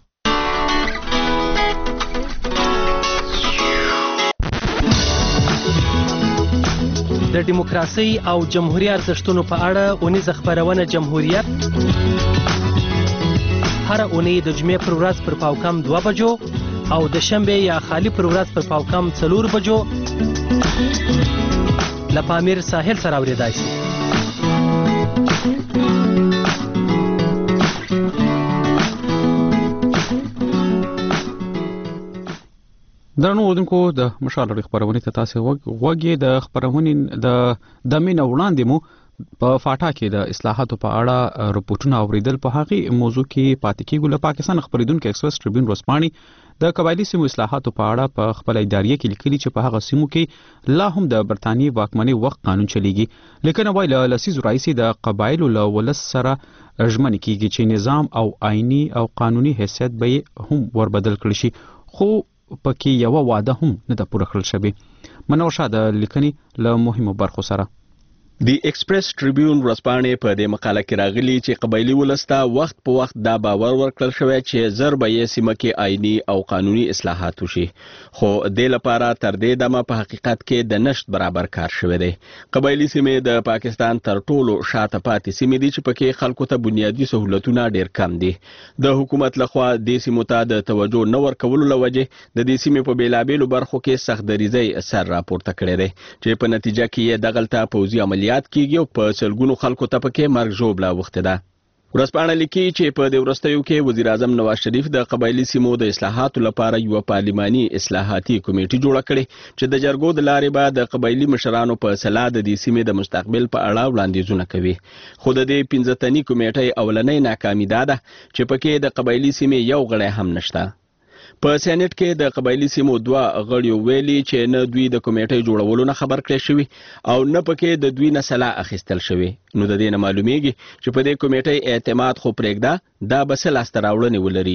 د دیموکراسي او جمهوریت ارزښتونو په اړه اونیزه خبرونه جمهوریت هر اونۍ د جمعې پر ورځ پر پاوکم 2 بجو او د شنبه یا خالی پر ورځ پر پاوکم 4 بجو لپامیر ساحل سره اوریدای شي. درنو ودونکو د مشال لري خبرونه ته تاسو وګورئ د خبرونه د مين وړاندې مو په فاټا کې د اصلاحاتو په اړه رپورټونه اوریدل په هغه موضوع کې پاتې کېږي. له پاکستان خبرېدونکو ایکسپریس ټریبیون ورسپاني د قبایلی سیمو اصلاحاتو په اړه په خپل اداریه کې لیکلي چې په هغه سیمو کې لا هم د برتانی واکمنۍ وخت قانون چلیږي لیکن وایي له لسیزو راځي د قبایلو له ولس سره ژمن کیږي چې نظام او آئینی او قانوني حیثیت به هم وربدل کړي شي خو پکې یو وعده هم نه د پوره کړل شوی. منوشه د لیکنې له مهمو برخو سره دی ایکسپریس ټریبیون ورځپاڼې په دې مقاله کې راغلي چې قبایلی ولسته وخت په وخت دا باور ورکړل شوی چې زر به یې سیمه کې آئینی او قانوني اصلاحات وشي خو د لپاره تر دې دمه په حقیقت کې د نشت برابر کار شوی دی. قبایلی سیمې د پاکستان تر ټولو شاته پاتې سیمې دي چې پکې خلکو ته بنیادی سہولتونه ډیر کم دي. د حکومت لخوا د سیمو ته د توجه نه ورکولو لوجه د دې سیمې په بیلابېلو برخو کې سخت دریزي اثر راپورته کړی دی چې په نتیجه کې یې دغلته پوځي عملیات کیږي او په سلګونو خلکو ته پکې مرګ ژوبله وخته ده. ورځپاڼه لیکي چې په دې وروستیو کې وزیر اعظم نواز شریف د قبایلی سیمو د اصلاحاتو لپاره یو پارلماني اصلاحاتي کمیټه جوړه کړې چې د جرګو د لارې به د قبایلی مشرانو په سلا د دې سیمې د مستقبل په اړه وړاندیزونه کوي. خو د دې 15 تنی کمیټې اولنۍ ناکامي ده چې پکې د قبایلی سیمې یو غړی هم نشته. په سېنات کې د قبایلی سیمو 2 غړي ویلي چې نه دوی د کمیټې جوړولو نه خبر کړی شوی او نه پکې د دوی نه صلاح اخیستل شوی. نو د دې نه معلومیږي چې په دې کمیټې اعتماد خو پرېږده دا بس لاس راوړنې ولري.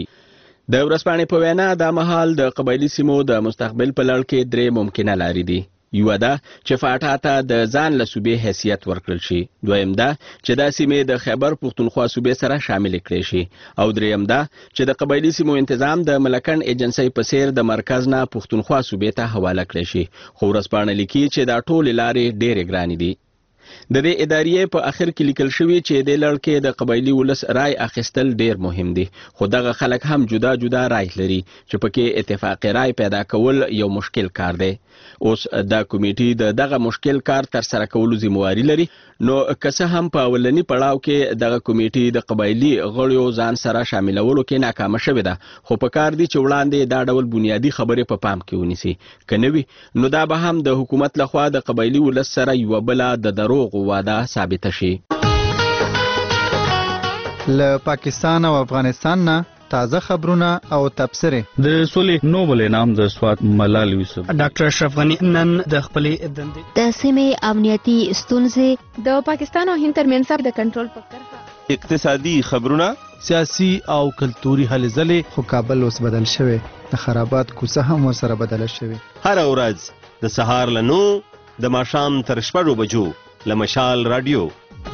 د ورځپاڼې په وینا د مهال د قبایلی سیمو د مستقبل په لړ کې 3 ممکنه لارې دي. یو دا چې فاټا ته د ځان له صوبې حیثیت ورکړل شي، دویم دا چې دا سیمې د خیبر پښتونخوا صوبې سره شامل کړي شي، او دریم دا چې د قبایلی سیمو تنظیم د ملکن ایجنسی په څیر د مرکز نه پښتونخوا صوبې ته حواله کړي شي. خو ورځپاڼه لیکي چې دا ټول لارې ډېرې ګرانې دي. د دې ادارې په اخر کې لیکل شوی چې د لړ کې د قبایلی ولس رای اخیستل ډیر مهم دي، خو دغه خلک هم جدا جدا رای لري چې پکې اتفاقی رای پیدا کول یو مشکل کار دی. اوس دا کمیټه دغه مشکل کار تر سره کولو ذمہواری لري. نو که څه هم په اولنی پړاو کې دغه کمیټه د قبایلی غړیو ځان سره شاملولو کې ناکامه شوې ده، خو په کار دي چې وړاندې دا ډول بنیادی خبرې په پام کې ونیسي. کنه وي نو دا به هم د حکومت لخوا د قبایلی ولس سره یو بل د دروغ وعده ثابت شي. له پاکستان او افغانستان نه تازه خبرونه او تبصره. د سولې نوبل انعام د سوات ملال یوسف. ډاکټر اشرف غنی نن د خپلې دندې د سیمې امنیتي ستونزې د پاکستان او هند ترمنځ د کنټرول په کرښه اقتصادي خبرونه سیاسي او کلتوري هلې ځلې. خو کابل اوس بدل شوی، د خرابات کوڅه هم ورسره بدله شوې. هر ورځ د سهار له 9 د ماښام تر 6 بجو له مشال رادیو.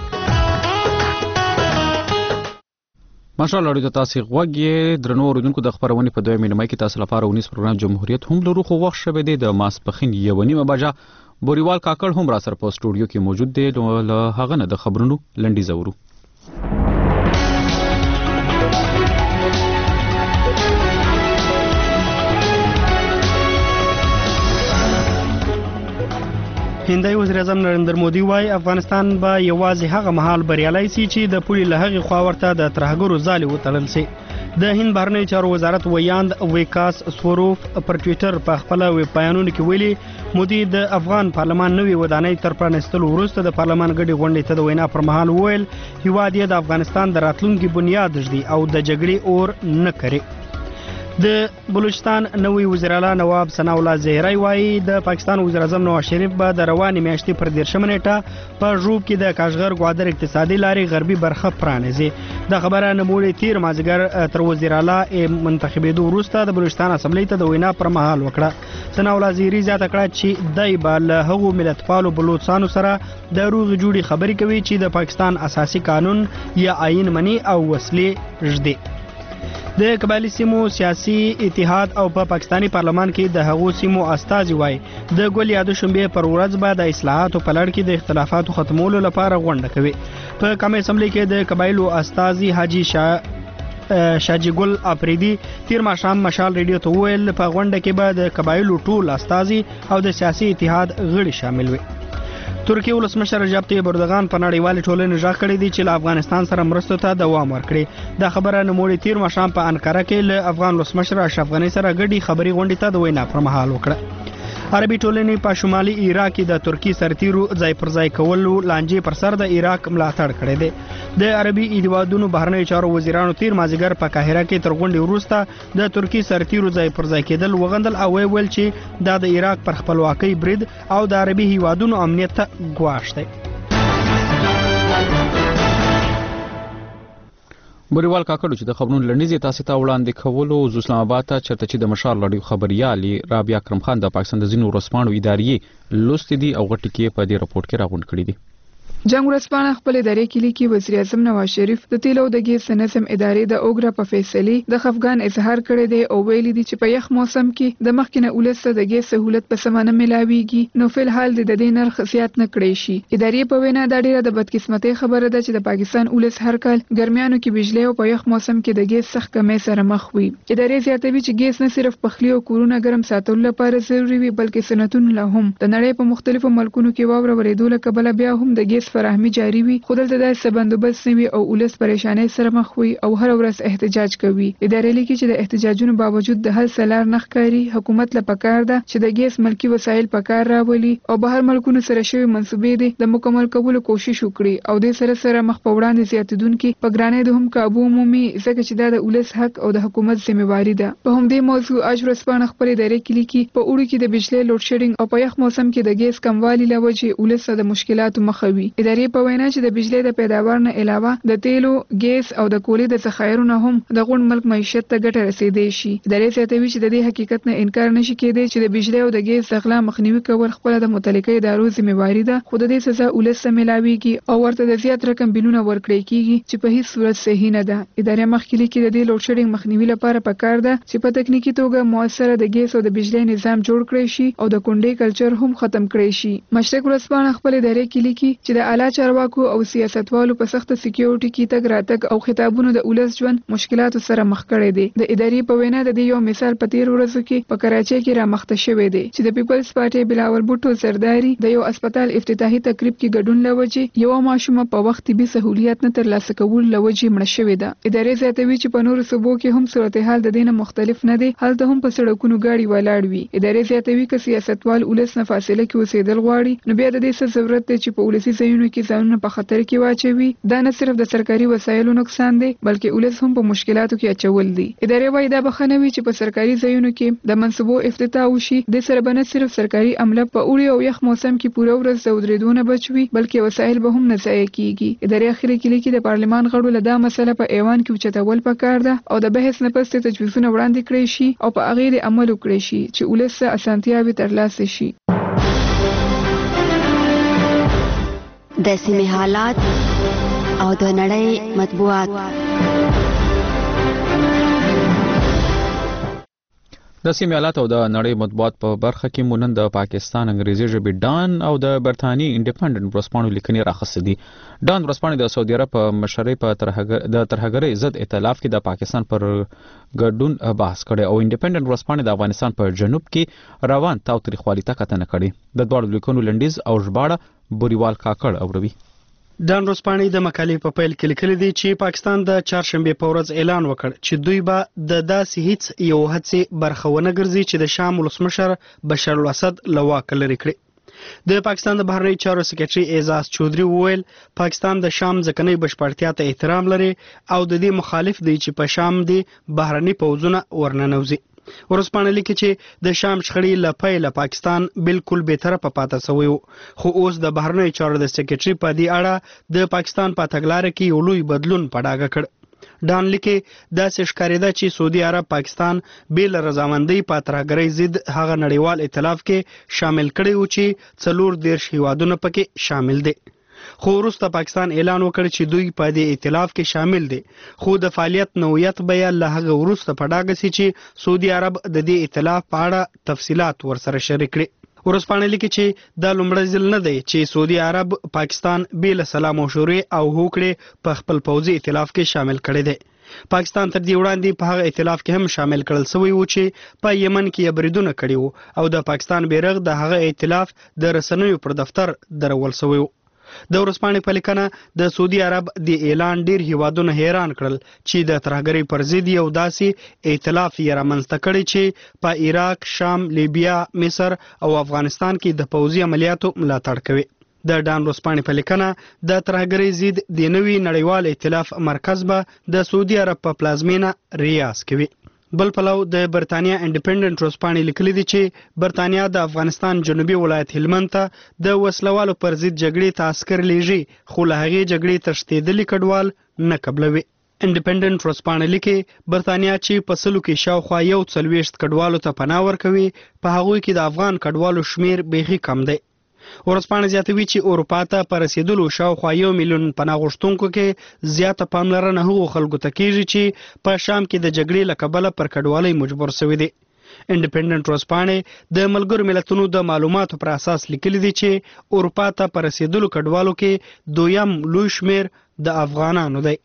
ماشاءالله اړیدو تاسو غوږی درنو اوریدونکو د خبرونې په دویمه نیمه کې تاسو لپاره 19 پروګرام جمهوریت هم لرو، خو وخت شوه دی د ماسپخین 1 بجه. بوریوال کاکړ هم را سره په سټوډیو کې موجود دی، له هغه نه د خبرونو لنډی زورو. هندي وزیر اعظم نریندر مودي وايي افغانستان به یوازې هغه مهال بریالي سي چې د پولي له هغې خوا ورته د ترهګرو ځالې وتړل سي. د هند بهرنیو چارو وزارت ویاند ویکاس سوروف پر ټویټر په خپل ویب بیانونو کې ویلي مودي د افغان پارلمان نوې ودانۍ تر پرانستلو وروسته د پارلمان غړي غونډې ته د وینا پر مهال وویل هیواد یې د افغانستان د راتلونکي بنیاد ږدي او د جګړې اور نه کوي. د بلوچستان نوی وزیر اعلی نواب ثناء الله زهري وايي د پاکستان وزیر اعظم نواز شریف به د روانې میاشتې پر 13 نیټه په ژوب کې د کاشغر ګوادر اقتصادي لارې غربي برخه پرانیزي. د خبره نموړي تیر مازیګر تر وزیر اعلی منتخبېدو وروسته د بلوچستان اسمبلی ته د وینا پر مهال وکړه. ثناء الله زهري زیاته کړه چې دای به له هغو ملتپالو بلوچستانو سره د روغ جوړي خبرې کوي چې د پاکستان اساسي قانون یا آئین مني او وسلې ږدي. د قبایلی سیمو سیاسي اتحاد او په پاکستانی پارلمان کې د هغو سیمو استازي وای د ګل یادو شنبه پر ورځ به د اصلاحاتو په لړ کې د اختلافاتو ختمولو لپاره غونډه کوي. په قومي اسمبلی کې د قبایلو استازي حاجی شاجی ګل افریدي تیر ماښام مشال ریډیو ته ویل په غونډه کې به د قبایلو ټول استازي او د سیاسي اتحاد غړي شامل وي. ترکیه ولسمشر رجب طیب اردوغان په نړیوالې ټولنې ژغ کړی دی چې له افغانستان سره مرستو ته دوام ورکړي. دا خبره نوموړي تیر ماښام په انقره کې له افغان ولسمشر اشرف غني سره ګډي خبري غونډې ته د وینا پر مهال وکړه. عربي ټولنې په شمالي عراق کې د ترکی سرتیرو ځای پر ځای کولو لانجې پر سر د عراق ملاتړ کړی دی. د عربي هیوادونو بهرنیو چارو وزیرانو تیر مازیګر په قاهره کې تر غونډې وروسته د ترکی سرتیرو ځای پر ځای کېدل وغندل او ویل چې دا د عراق پر خپلواکۍ برید او د عربي هیوادونو امنیت ته ګواښ دی. بوریوال کاکړ چې د خبرونو لنډیزې تاسو ته وړاندې کولو ز اسلام آباد ته چرته چې د مشال لړیو خبريالي رابعه اکرم خان د پاکستان د ځینو ورسپانو ادارې لوستې دي او غټ کې په دې راپورټ کې راغونډ کړي دي. جنگ ورځپاڼه خپل ادارې کې لیکي وزیر اعظم نواز شریف د تیلو د ګیس نظم ادارې د اوګرا په فیصلې د خفګان اظهار کړی دی او ویلي دي چې په یخ موسم کې د مخکنه ولسته د ګیس سہولت په سمانه ملاويږي نو فل حال د دې نرخ زیات نه کړی شي. ادارې په وینا د ډیره د بدقسمتۍ خبره ده چې د پاکستان ولس هر کال ګرمیانو کې بجلی او په یخ موسم کې د ګیس سخت کمې سره مخ وي. ادارې زیاتوي چې ګیس نه صرف پخلی او کورونه ګرم ساتلو لپاره ضروري وي بلکې صنعتونو له هم د نړۍ په مختلفو ملکونو کې واوره ورېدو له کبله بیا هم د ګیس فراهمي جاري خو دلته داسې بندوبست نه وي او ولس پریشانۍ سره مخ وي او هر ورځ احتجاج کوي. ادارې لیکي چې د احتجاجونو باوجود د حل سلار نه ښکاري. حکومت له پکار ده چې د ګیس ملکی وسایل پکار راولي او بهر ملکونو سره شوی منسوبې دي د مکمل کولو کوشش وکړي او د سره مخ په وړاندې زیاتیدونکو په ګرانۍ د هم کابو عمومي ځکه چې دا د ولس حق او د حکومت ذمہواری ده. په همدې موضوع اجرسپانه خپل ادارې کې لیکي په اوړي کې د بجلی لوډ شیډینګ او په یخ موسم کې د ګیس کموالي له وجې ولس د مشکلاتو مخ وي. ادارې په وینا د بجلی د پیداوار نه علاوه د تیلو، ګیس او د کولې د ذخایرو نه هم د غون ملک معیشت ته ګټه رسیدي شي. ادارې زیاتوي چې د دې حقیقت نه انکار نشي کېدی چې د بجلی او د ګیس د غلا مخنیوي کول خپل د متعلقه ادارو ذمہواری ده خو د دې سزا ولس ته ملاويږي او ورته د زیات رقم بلونه ورکړي کیږي چې په هیڅ صورت صحیح نه ده. ادارې مخکې کې د دې لوډ شیډینګ مخنیوي لپاره پکار ده چې په تکنیکی توګه موثره د ګیس او د بجلی نظام جوړ کړي شي او د کونډې کلچر هم ختم کړي شي. مشرق ورځپاڼه خپل ادارې کې لیکي چې د اعلی چارواکو او سیاستوالو په سخت سکیورټي کې تګ راتګ او خطابونو د ولس ژوند مشکلاتو سره مخ کړي دي. د ادارې په وینا د دې یو مثال په تیر ورځو کې په کراچۍ کې را مخته شوی دی چې د پیپلز پارټي بلاول بوټو زرداری د یو هسپتال افتتاحي تقریب کې ګډون لوجې یو ماشومه په وخت طبي سہولیت نه ترلاسه کول لوجې مړه شوې ده. ادارې زیاتوي چې په نورو صوبو کې هم صورتحال د دینه مختلف نه دی. هلته هم په سړکونو گاډي ولاړ وي. ادارې زیاتوي چې سیاستوال ولس نه فاصله کې اوسېدل غواړي نو بیا د دې څه ضرورت دی چې په ولسي ځایونو ځایونو کې ځانونه په خطر کې واچوي. دا نه صرف د سرکاري وسایلو نقصان دی بلکې ولس هم په مشکلاتو کې اچول دي. ادارې وايي دا بخښنه وي چې په سرکاري ځایونو کې د منصبو افتتاح وشي. د سره به نه صرف سرکاري عمله په اوړي او یخ موسم کې پوره ورځ د ودرېدو نه بچوي بلکې وسایل به هم نه ضایع کیږي. ادارې اخري کې لیکي د پارلمان غړو له دا مسله په ایوان کې اوچتول پکار ده او د بحث نه پس تجویزونه وړاندې کړی شي او په هغې د عمل وکړی شي چې ولس ته اسانتیاوې ترلاسه شي. د سیمې حالات او د نړۍ مطبوعات. د سیمې حالات او د نړۍ مطبوعات په برخه کې مونږ د پاکستان انګریزي ژبې ډان او د برتانی انډیپندنت ورځپاڼو لیکنې راخستې دي. ډان ورځپاڼې د سعودي عرب په مشرۍ په ترهګرۍ ضد ائتلاف کې د پاکستان پر ګډون بحث کړی او انډیپندنت ورځپاڼې د افغانستان په جنوب کې روان تاوتریخوالي ته کتنه کړې. د دواړو لیکنو لنډیز او ژباړه بوریوال کاکړ اوروي. ډان ورځپاڼې د مقالې په پیل کې لیکلي دي چې پاکستان د چهارشنبې په ورځ اعلان وکړ چې دوی به د داسې هیڅ یو هڅې برخه ونه ګرځي چې د شام ولسمشر بشار الاسد له واکه لرې کړي. د پاکستان د بهرنی چارو سکرټري اعزاز چودري وویل پاکستان د شام ځکنۍ بشپړتیا ته احترام لري او د دې مخالف دی چې په شام دی بهرنی پوځونه ورننوځي. ورځپاڼه لیکي چې د شام شخړې له پیله پاکستان بالکل بېطرفه پاتې شوی و خو اوس د بهرنیو چارو د سکرټري په دې اړه د پاکستان په تګلاره کې یو لوی بدلون په ډاګه کړ. ډان لیکي داسې ښکارېده چې سعودي عرب پاکستان بې له رضامندۍ په ترهګرۍ ضد هغه نړیوال ائتلاف کې شامل کړی و چې 34 هیوادونه پکې شامل دي. خو وروسته پاکستان اعلان وکړ چې دوی په دې ائتلاف کې شامل دي خو د فعالیت نوعیت به له هغه وروسته په ډاګه سي چې سعودي عرب د دې ائتلاف په اړه تفصيلات ورسره شریک کړي. ورځپاڼه لیکي چې دا لومړی ځل نه دی چې سعودي عرب پاکستان بې له سلا مشورې او هوکړې په خپل پوځي ائتلاف کې شامل کړي دي. پاکستان تر دې وړاندې په هغه ائتلاف کې هم شامل کړل شوی و چې په یمن کې یې بریدونه کړي وو او د پاکستان بیرغ د هغه ائتلاف د رسنیو پر دفتر درول شوی و. د ورځپاڼې په لیکنه د سعودي عرب د اعلان ډیر هیوادونه حیران کړل چې د ترهګرۍ پر ضد یو داسې ائتلاف یې رامنځته کړی چې په عراق، شام، لیبیا، مصر او افغانستان کې د پوځي عملیاتو ملاتړ کوي. د ډان ورځپاڼې په لیکنه د ترهګرۍ ضد د نوي نړیوال ائتلاف مرکز به د سعودي عرب په پلازمینه ریاض کې وي. بل پلو د برتانیا انډیپندنت ورځپاڼې لیکلي دي چې برتانیا د افغانستان جنوبي ولایت هلمند ته د وسلوالو پر ضد جګړې ته عسکر لیږي خو له هغې جګړې تښتېدلي کډوال نه قبلوي. انډیپندنت ورځپاڼه لیکي برتانیا چې په سلو کې شاوخوا 140 کډوالو ته پناه ورکوي په هغوی کې د افغان کډوالو شمیر بیخي کم دی. ورځپاڼه زیاتوي چې اروپا ته په رسیدلو شاوخوا 1 میلیون پناه غوښتونکو کې زیاته پاملرنه هغو خلکو ته کیږي چې په شام کې د جګړې له کبله پر کډوالۍ مجبور شوي دي. انډیپندنت ورځپاڼې د ملګرو ملتونو د معلوماتو پر اساس لیکلي دي چې اروپا ته په رسیدلو کډوالو کې دویم لوی شمیر د افغانانو دی.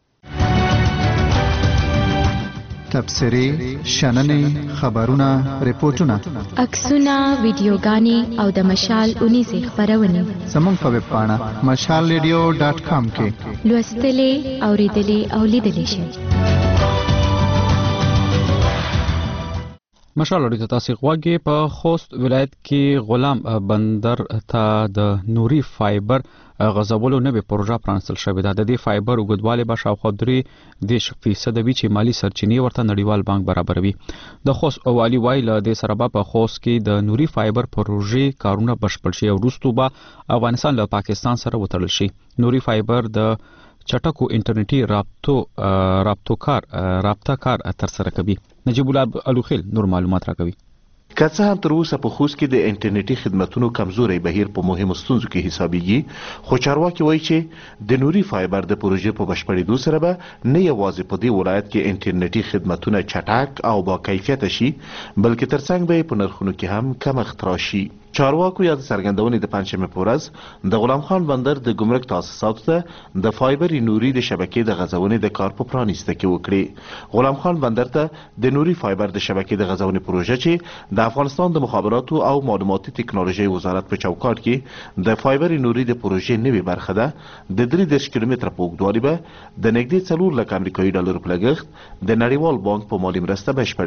تبصرې، شننې، خبرونه، ریپورتونه، عکسونه، ویډیوګانې او د مشال 19 خبرونه زموږ په ویب پاڼه mashalradio.com کې لوستلې، اوریدلې او لیدلې شئ. مشال اړیته تاسو غواګي په خوست ولایت کې غلام بندر ته د نوري فایبر غزولو نوې پروژه پرانستل شوې ده. د دې فایبر وګړواله به شاوخوا 3% وي چې مالی سرچینې ورته نړیوال بانک برابروي. د خوست والی وایي له دې سره په خوست کې د نوري فایبر پروژې کارونه بشپړ شي او وروسته به افغانستان له پاکستان سره وتړل شي. نوري فایبر د چټکو انټرنیټي رابطه کار تر سره کوي. نجیب الله الوخیل نور معلومات راکوي. که څه هم تر اوسه په خوست کې د انټرنیټي خدماتونو کمزوري بهیر په مهمو ستونزو کې حسابيږي خو چارواکي وایي چې د نوري فایبر د پروژې په بشپړېدو سره به نه یوازې په دې ولایت کې انټرنیټي خدماتونه چټک او با کیفیت شي بلکې ترڅنګ به په نرخونو کې هم کمښت راشي. چارواکو یا د څرګندونې د پنځمې په ورځ د غلام خان بندر د ګمرک تاسیساتو ته د فایبر نوري د شبکې د غځونې د کار په پرانیسته کې وکړي. غلام خان بندر ته د نوري فایبر د شبکې د غځونې پروژه چې د افغانستان د مخابراتو او معلوماتي ټکنالوژي وزارت په چوکاټ کې د فایبر نوري د پروژې نوې برخه ده د 3 کیلومتره په اوږدوالي به د نږدې 4 لک امریکایي ډالر په لګښت د نړیوال بانک په مالي مرسته بشپړه شي.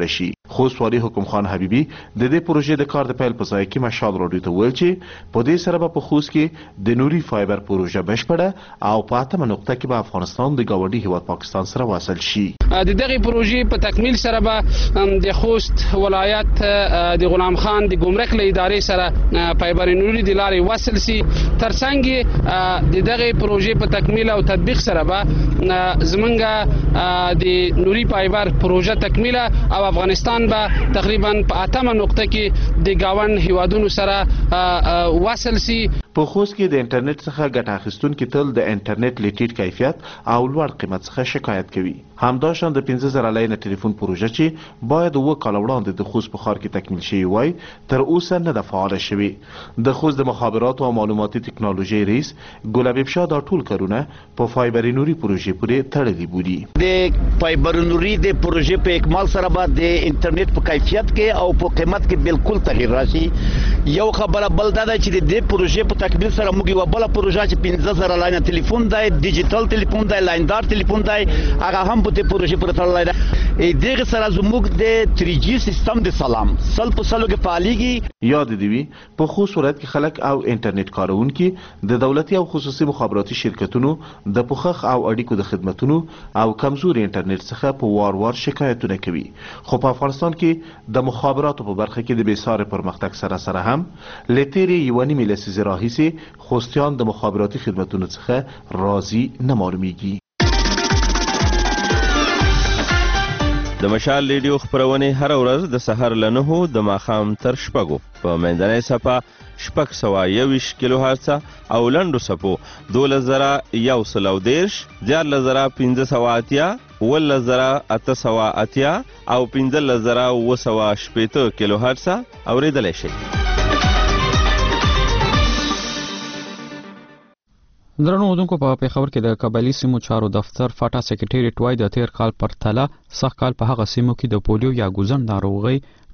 خوست والي حکم خان حبیبي د دې پروژې د کار د پیل په ځای کې مشال راډیو ته ویل چې په دې سره به په خوست کې د نوري فایبر پروژه بشپړه او په اتمه نقطه کې به افغانستان د ګاونډي هیواد پاکستان سره واصل شي. د دغه پروژې په تکمیل سره به د خوست ولایت د غلام خان د ګمرک له ادارې سره فایبر نوري د لارې وصل سي. ترڅنګ د دغه پروژې په تکمیل او تطبیق سره به زمونږ د نوري فایبر پروژه تکمیل او افغانستان به تقریبا په اتمه نقطه کې د گاوند هیوادونو سره وصل سي. په خوست کې د انټرنیټ څخه ګټه اخیستونکي تل د انټرنیټ لیټیټ کیفیت او لوړ قیمت څخه شکایت کوي. همداشان د 15000 لاینه ټلیفون پروژه چې باید 2 کال وړاندې د خوست په ښار کې تکمیل شوی وای تر اوسه نه ده فعاله شوې. د خوست د مخابراتو او معلوماتي ټکنالوژي رئیس ګل حبیب شاه دا ټول کارونه په فایبر نوري پروژې پورې تړلي بولي. د فایبر نوري د پروژې په اکمال سره به د انټرنیټ په کیفیت کې او په قیمت کې بالکل تغیر راشي. یو خبره بل دا ده چې د دې پروژې په تکمیل سره موږ یو بل پروژه چې 15000 لاینه ټلیفون دی، ډیجیټل ټلیفون دی، لایندار ټلیفون دی، هغه هم په دې پروژې پورې تړلی دی. دغه سره زموږ د 3G سیستم د سلام سل په سلو کې فعالیږي. یاد دی وي په خو صورت کې خلک او انټرنیټ کارونکي د دولتي او خصوصي مخابراتي شرکتونو د پوښښ او اړیکو د خدماتونو او کمزوري انټرنیټ څخه په وار شکایتونه کوي. خو په افغانستان کې د مخابراتو په برخه کې د بیسارې پرمختګ سره هم لتیری یو نیمه لسیزه راهیسي خوستیان د مخابراتي خدماتونو څخه راضي نه معلومیږي. د مشال ریډیو خبرونه هر ورځ د سحر له 9 د ماښام تر 6 په منځنۍ صفه 621 کیلو هرتز او لنډو صفو 2113 14580 11880 او 15980 کیلو هرتز اوریدلای شي. درنو اودونکو په پیښور کې د قبایلی سیمو چارو دفتر فاټا سیکریټریټ وای د تیر کال پر تله سخت کال په هغه سیمو کې د پولیو یا ګوزن ناروغي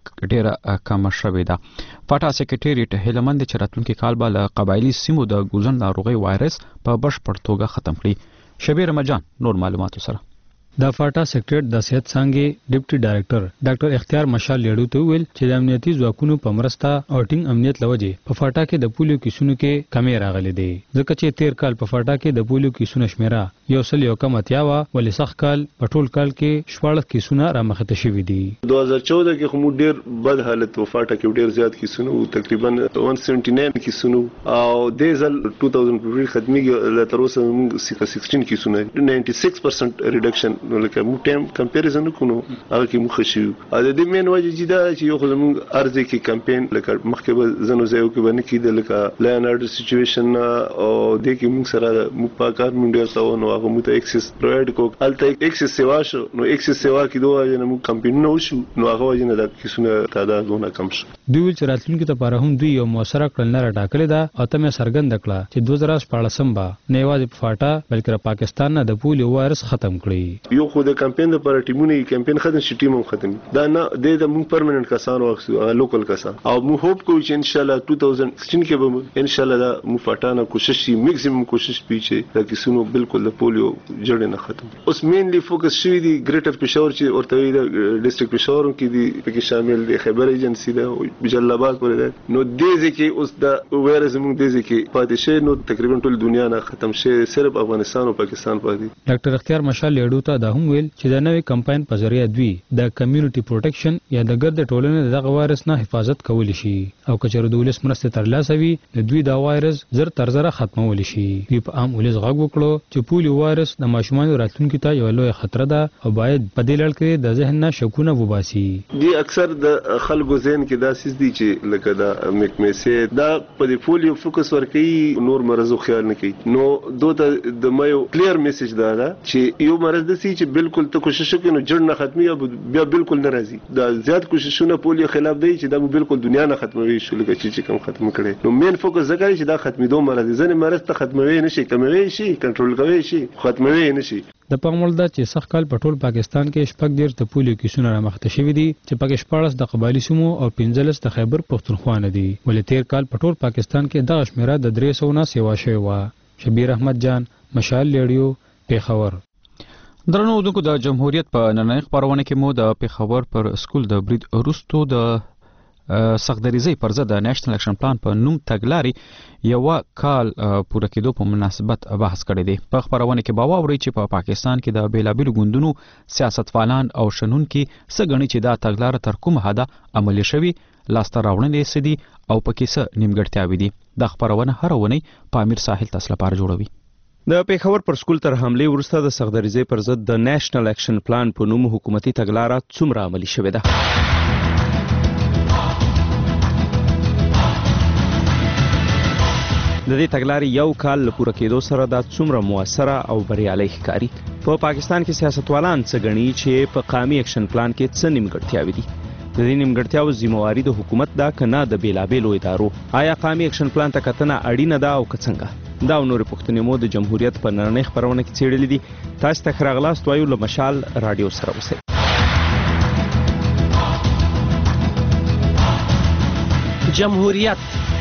ډیره کم شوې ده. فاټا سیکریټریټ هیلمند چې راتلونکي کال به له قبایلی سیمو د ګوزن ناروغي وایرس په بشپړ توګه ختم کړي. شبیر مجان نور معلومات سره د فاټا سیکریټریټ د صحت څانګې ډیپټي ډایریکټر ډاکټر اختیار مشال لیډو ته ویل چې د امنیتي ځواکونو په مرسته او ټینګ امنیت لوجه په فاټا کې د پولیو کیسونو کې کمی راغلي دي. ځکه چې تیر کال په فاټا کې د پولیو کیسونو شمیره یو سل یو کم اتیا وا ولې سخت کال په ټول کال کې 14 کیسونه را مخته شوي دي. 2014 کې خو ډیر بد حالت و فاټا کې ډیر زیات کیسونه تقریبا 179 کیسونه او د ځل 2000 ختمي تر اوسه 16 کیسونه 96% ریډکشن نو لکه مو ټیم کمپیریزن کوو هغه کې مخ شي. د دې مین وجه چې دا چې یو خو زموږ ارزه کې کمپاین لکه مخکې به زنو ځایو کې باندې کې لکه لایونارډ سچويشن او د کې موږ سره مو پاکار منډه تاو نو هغه مو ته ایکسس پروواید کو الته ایکسس سیوا شو نو ایکسس سیوا کې دوه جن مو کمپاین نو شو نو هغه وجه نه د کیسونه تعدادونه کم شو. دوی چې راتلونکي ته لپاره هم دوی یو موثره کړنه راټاکلې ده او ته مې سرګند کړه چې 2014 با نه یوازې په فاټا بلکې پاکستان نه د پولیو وایرس ختم کړي. یو خو د کمپاین لپاره ټیمونه کمپاین ختم شي ټیم هم ختم دا نه د موږ پرمننت کسان او لوکل کسان او موږ هوپ کوو چې ان شاء الله 2016 کې به ان شاء الله دا مفاټانه کوشش شي میکسیمم کوشش پیچه د کیسونو بالکل د پولیو جړې نه ختم. اوس مینلی فوکس شوی دی ګریټر پېښور چې ورته د ډیسټریکټ پېښور کې دی پکې شامل دی خیبر ایجنسی ده جلال آباد پورې ده نو د ځکه اوس د وایرس موږ د ځکه پاتې شي نو تقریبا ټول دنیا نه ختم شي صرف افغانستان او پاکستان پاتې. ډاکټر اختیار مشال لیډو ته دا هم ویل چې د نوې کمپاین په ذریعہ دوی د کمیونټي پروټیکشن یا د ګرد ټولنې دغه وایرس نه حفاظت کولی شي او کچره د ولس مرسته ترلاسه وي د دوی دا وایرس زر تر زره ختمول شي. دوی په عام ولس غږ وکړو چې پولیو وایرس د ماشومان راتلونکي ته یو لوی خطر ده او باید په دې لړ کې د ذهن نه شکونه وباسي. دی اکثر د خلکو ذهن کې دا سیس دي چې لکه دا مکمسه دا په پولیو فوکس ورکړي نور مرزو خیال نه کوي نو دوته د مې کلیر میسج دا ده چې یو مرز د سي چې بالکل ته کوشش وکړي نو جړ نه ختمي بیا بالکل نه راځي. دا زیات کوششونه پولیو خلاف دی چې دا بالکل دنیا نه ختموي شو لکه چې کوم ختم کړي نو مین فوکس ځکه چې دا ختمېدو مرز ځنه مرز ته ختموي نشي کموي شي کنټرول کوي شي ختموي نشي. د پامول دا چې سخت کال په ټول پاکستان کې شپږ ډیر ته پولیو کیسونه را مخته شوي دي چې پکې 14 د قبایلی سیمو او 15 د خیبر پختونخوا نه دي ولې تیر کال په ټول پاکستان کې دغه شمیره د 300 نه سیوا شوی و. شبیر احمد جان مشال لیډیو پیښور. درنو دغه د جمهوریت په نننۍ خبرونه کې مو د پیښور پر سکول د برید وروستو د سختدریزي پر ضد د نېشنل اکشن پلان په نوم تګلاري یو کال پوره کېدو په مناسبت بحث کړی دی. په خبرونه کې باوري چې په پاکستان کې د بیلابیلو ګوندونو سیاستوالان او شنونکو سګنی چې دا تګلار تر کومه حده عملي شوی لاسته راوړنې سدي او پکې څه نیمګړتیاوې دي. د خبرونه هرونه پامیر ساحل تاسو لپاره جوړوي. د پیښور پر سکول تر حمله وروسته د سختدریزي پر ضد د نېشنل اکشن پلان په نوم حکومتي تګلارې څومره عملي شوې ده؟ د دې تګلارې یو کال پوره کېدو سره دا څومره موثره او بریالي ښکاري. په پاکستان کې سیاستوالان څه ګڼي چې په قومي اکشن پلان کې څه نیمګړتیاوې دي؟ د دې نیمګړتیاوو ذمہواري د حکومت ده که نه د بیلابیلو ادارو؟ آیا قومي اکشن پلان ته کتنه اړینه ده او که څنګه؟ دا او نورې پوښتنې مو د جمهوریت په نننۍ خبرونه کې څېړلې دي. تاسو ته ښه راغلاست وایو له مشال راډیو سره اوسئ. جمهوریت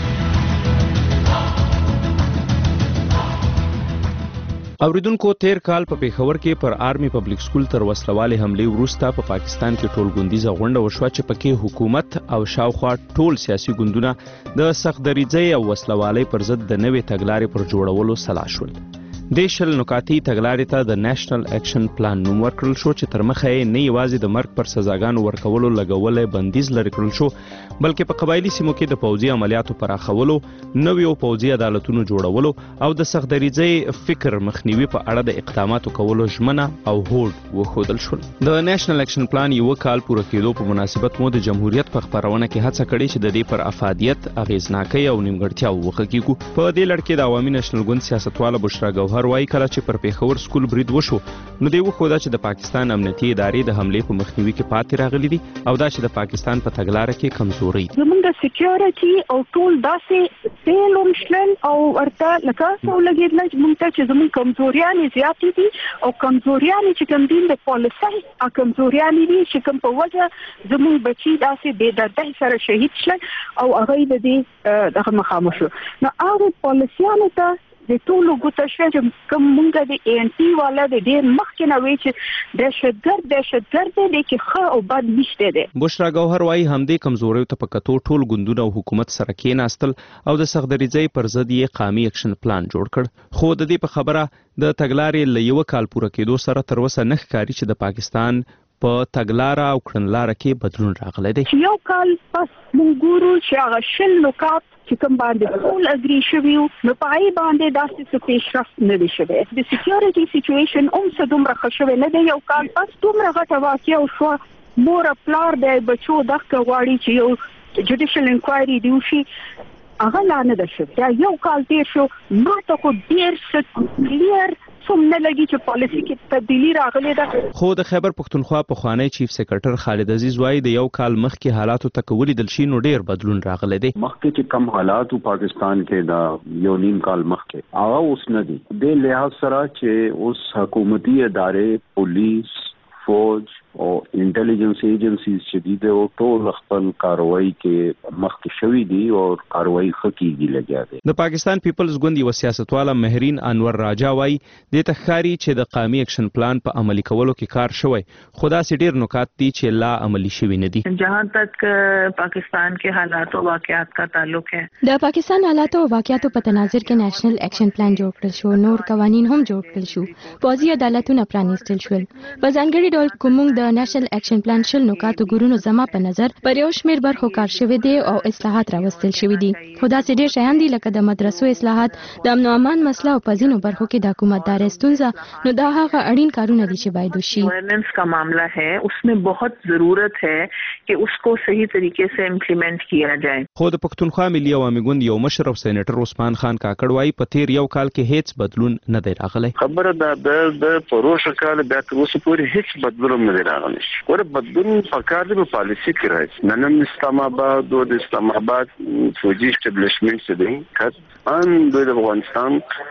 اوریدونکو تیر کال په پیښور کې پر آرمي پبلک سکول تر وسلوالې حملې وروسته په پاکستان کې ټولګوندیزه غونډه وشوه چې پکې حکومت او شاوخوا ټول سیاسي ګوندونه د سختدریزۍ او وسلوالۍ پر ضد د نوې تګلارې پر جوړولو سلا شول. د شل نکاتي تګلارې ته د نېشنل اکشن پلان نوم ورکړل شو چې تر مخه یې نه یوازې د مرګ پر سزاګانو ورکولو لګولې بندیز لرې کړل شو بلکې په قبایلي سیمو کې د پوځي عملیاتو پراخولو، نویو پوځي عدالتونو جوړولو او د سختدریزۍ فکر مخنیوي په اړه د اقداماتو کولو ژمنه او هوډ وښودل شول. د نېشنل اکشن پلان یو کال پوره کېدو په مناسبت مو د جمهوریت په خبرونه کې هڅه کړې چې د دې پر افادیت، اغیزناکۍ او نیمګړتیاوو وغږیږو. په دې لړ کې د عوامي نېشنل ګوند سیاستواله بشرا ګوهر وایي کله چې پر پیښور سکول برید وشو نو دوی وښوده چې د پاکستان امنیتي ادارې د حملې په مخنیوي کې پاتې راغلي دي او دا چې د پاکستان په تګلارې کې کمزوري دي. زموږ د سکیورټي او ټول داسې سیلوم شلن او ورته لکه څو لګیدل چې موږ ته چې زموږ کمزوریانې زیاتې دي او کمزوریانې چې کوم دین د پالیسۍ او کمزوریانې دي چې کوم په وجه زموږ بچي داسې بې دردۍ سره شهید شل او هغه د دې دغه مخامخ شو. نو هغه پالیسیانو ته د ټولو ګوته شوه چې کوم مونږ د ANC والا د ډېر مخکې نه وی چې دهشتګرد دی کې ښه او بد نشته دی. بشرا ګوهر وایي همدې کمزوریو ته په کتو ټول ګوندونه او حکومت سره کېناستل او د سختدریزۍ پر ضد یې قومي اکشن پلان جوړ کړ. خو د دې په خبره د تګلارې له یو کال پوره کېدو سره تر اوسه نه ښکاري چې د پاکستان په تګلاره او کړنلاره کې بدلون راغلی دی. یو کال پس موږ ګورو چې هغه شل نکات چې کوم باندې ټول اګری شوي نو پای باندې داسې څه پیشرفت نه دی شوی. د سکیورټي سچویشن څه دومره ښه شوی نه دی. یو کال پس دومره غټه واقعه وشوه، مور پلار د بچو دغه غواړي چې یو جوډیشل انکوایري دی وشي، هغه لا نه ده شوی. دا یو کال تیر شو، ما ته خو ډېر څه کلیر څومره لګي چې پالیسي کې تبدیلی راغلې ده. خو د خیبر پښتونخوا پخوانی چیف سیکرټر خالد عزیز وایي د یو کال مخکې حالاتو ته ولیدل شي نو ډېر بدلون راغلی دی. مخکې چې کم حالات پاکستان کې دا یو نیم کال مخکې هغه اوس نه دي. د لحاظ سره چې اوس حکومتي ادارې، پولیس، فوج او انټيليجنس ایجنسیز چې دي او ټول خپل کاروایی کې مخکې شوي دي او کاروایی خکېږي لګیا دي. د پاکستان پیپلز ګوند یو سیاستواله مهرین انور راجا وایي د تخکاری چې د قومي اکشن پلان په عملي کولو کې کار شوی خو دا ډېر نکات دي چې لا عملي شوي نه دي. جهاں تک پاکستان کے حالات و واقعات کا تعلق ہے، د پاکستان حالات او واقعاتو په تناظر کې نېشنل اکشن پلان جوړ کړل شو، نور قوانین هم جوړ کړل شو، پوځي عدالتونه پرانیستل شول. په ځانګړي ډول کوم د نېشنل اکشن پلان شل نکاتو ګورونو زما په نظر پر یو شمېر برخو کار شوی دی او اصلاحات راوستل شوی دي. خو داسې ډېر شیان دي لکه د مدرسو اصلاحات، د امن او امان مسله او په ځینو برخو کې د حکومتدارۍ ستونزه. نو دا هغه اړین کارونه دي چې باید وشي. گورننس کا معاملہ ہے، اس میں بہت ضرورت ہے کہ اس کو صحیح طریقے سے امپلیمنٹ کیا جائے. خو د پښتونخوا ملي عوامي ګوند یو مشر او سېنیټر عثمان خان کاکړ وایي په تیر یو کال کې هیڅ بدلون نه دی راغلی. خبره ده د پروسه کال بیا تر اوسه پورې هیڅ بدلون نه دی راغلی. ور بدلون فکر د پالیسی کې راځي. نن اسلام آباد او د اسلام آباد فوجي اسټابلیشمنت څه دی کټ ان د افغانستان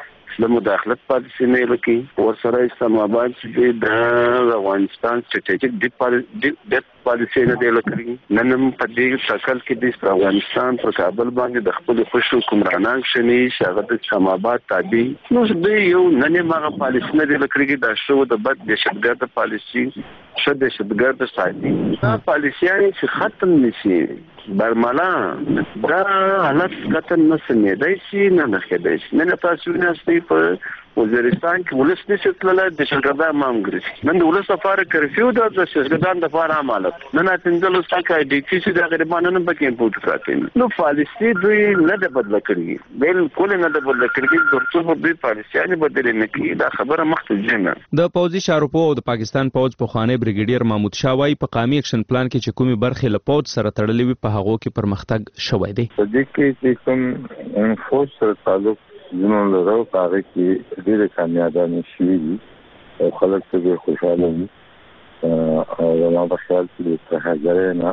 د مداخلت پالیسی نه لکه ور سره اسلام آباد چې د افغانستان سټریټیک پالیسي نه دی لکړي نن په دې شکل کې د افغانستان پر کابل باندې د خپل خوشو حکمرانان شني شاغه د اسلام آباد تابع نو د یو نن ماغه پالیسي نه دی لکړي دا شو د بد دهشتګرد پالیسي شد دهشتګرد ساتي دا پالیسيان چې ختم نشي برمالا دا حالت کتن نه سمېدای شي نه نخېدای شي نه تاسو نه ستې په وزیرستان کې ولس نشي تللی د شرکتان مامګري نن د ولس لپاره کرفیو د شرکتان لپاره عملت نه ناتندلو څنګه د کیسې د غریبانو نه پکې امپورټ راکړي نو پالیسي دوی نه د بدل کړي بالکل نه د بدل کړي ترڅو په دې پالیسيانه بدل نه کړي دا خبره مخته ځنه د پوځي شارپو او د پاکستان پوځ په خوانی بریګیډیر محمود شاه وايي په قومي اکشن پلان کې چې کومي برخې له پوځ سره تړلې وي په هغه کې پرمختګ شوی دی په دې کې چې کوم فوج سره تعلق زموږ له راو هغه کې ډېر کامیابانه شوي دي او خلک ته خوشاله دي او ما په خیال کې د هغه نه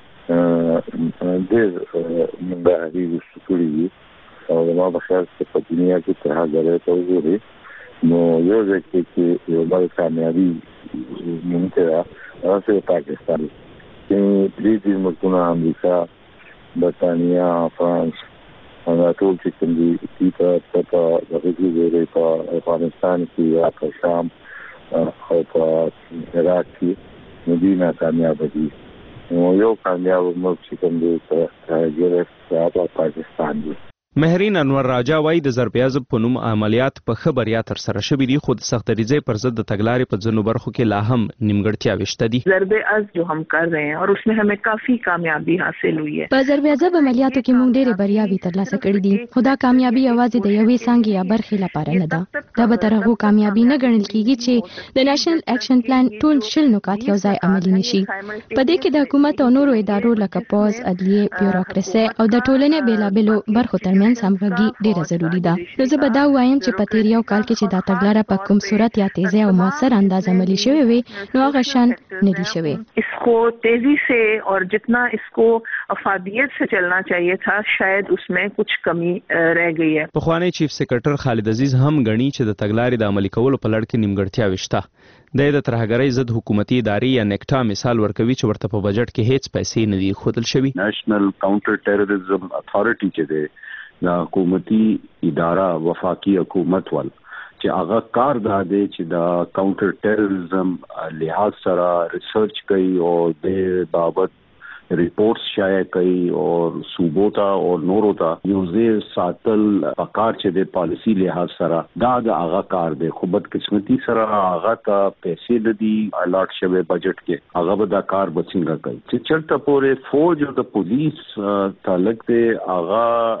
ډېر موږ هغه وسکړي دي او ما په خیال کې په دنیا کې ته هغه ته وګوري نو یو ځکه چې یو بل کامیابی ممکن ده راځي پاکستان کې دې ملکونه امریکا برطانیا فرانس دا ټول چې کوم دي په دغه په افغانستان کې یا په شام او په عراق کې مدینه کامیاب دي نو یو کامیاب ملک چې کوم دي په هغه پاکستان دی مهرین انور راجا وايي د ضرب په نوم عملیات په خبریا تر سره شوې دي خو د سختریزې پر ضد د تګلارې په ځینو برخو کې لا هم نیمګړتیاوې شته دي ضرب جو هم کر رहे हैं और उसमें हमें काफी कामयाबी हासिल हुई है په ضرب عملیاتو کې موږ ډېرې بریاوې ترلاسه کړې دي خو دا کامیابی یوازې د یوې څانګې یا برخې لپاره نه ده دا به تر هغو کامیابی نه ګڼل کیږي چې د نېشنل اکشن پلان ټول شل نکات یو ځای عملي نشي په دې کې د حکومت او نورو ادارو لکه پوز عدلیه بیوروکراسي او د ټولنې بیلابېلو برخو ترمنځ همغږي ډیره ضروری ده نو زه به دا وایم چې په تیر یو کال کې چې دا تګلاره په کوم صورت یا تیزی او موثر انداز عملی شوی وي نو هغه شان نه دي شوی इसको तेजी से और जितना इसको अफादियत से चलना चाहिए था शायद उसमें कुछ कमी रह गई है پخوانی چیف سیکریټر خالد عزیز هم غني چې د تګلارې د عملي کولو په لړ کې نیمګړتیاوې شته د ترهګرۍ ضد حکومتي ادارې یا نیکټا مثال ورکوي چې ورته په بجټ کې هیڅ پیسې نه دي ښودل شوي نېشنل کاونټر ټیرریزم اتھارټي چې ده د حکومتي اداره وفاقي حکومت ول چې هغه کار دی چې د کاونټر ټیرریزم لحاظ سره ریسرچ کوي او د بابت रिपोर्ट्स شایع کوي او صوبو ته او نورو ته یوزې ساتل پکار چې د پالیسی لحاظ سره دا د هغه کار دی خو بدقسمتي سره هغه ته پیسې د دي الاټ شوی بجټ کې هغه به دا کار بچنګ کوي چې چرته پورې فوج او د پولیس تعلق دی هغه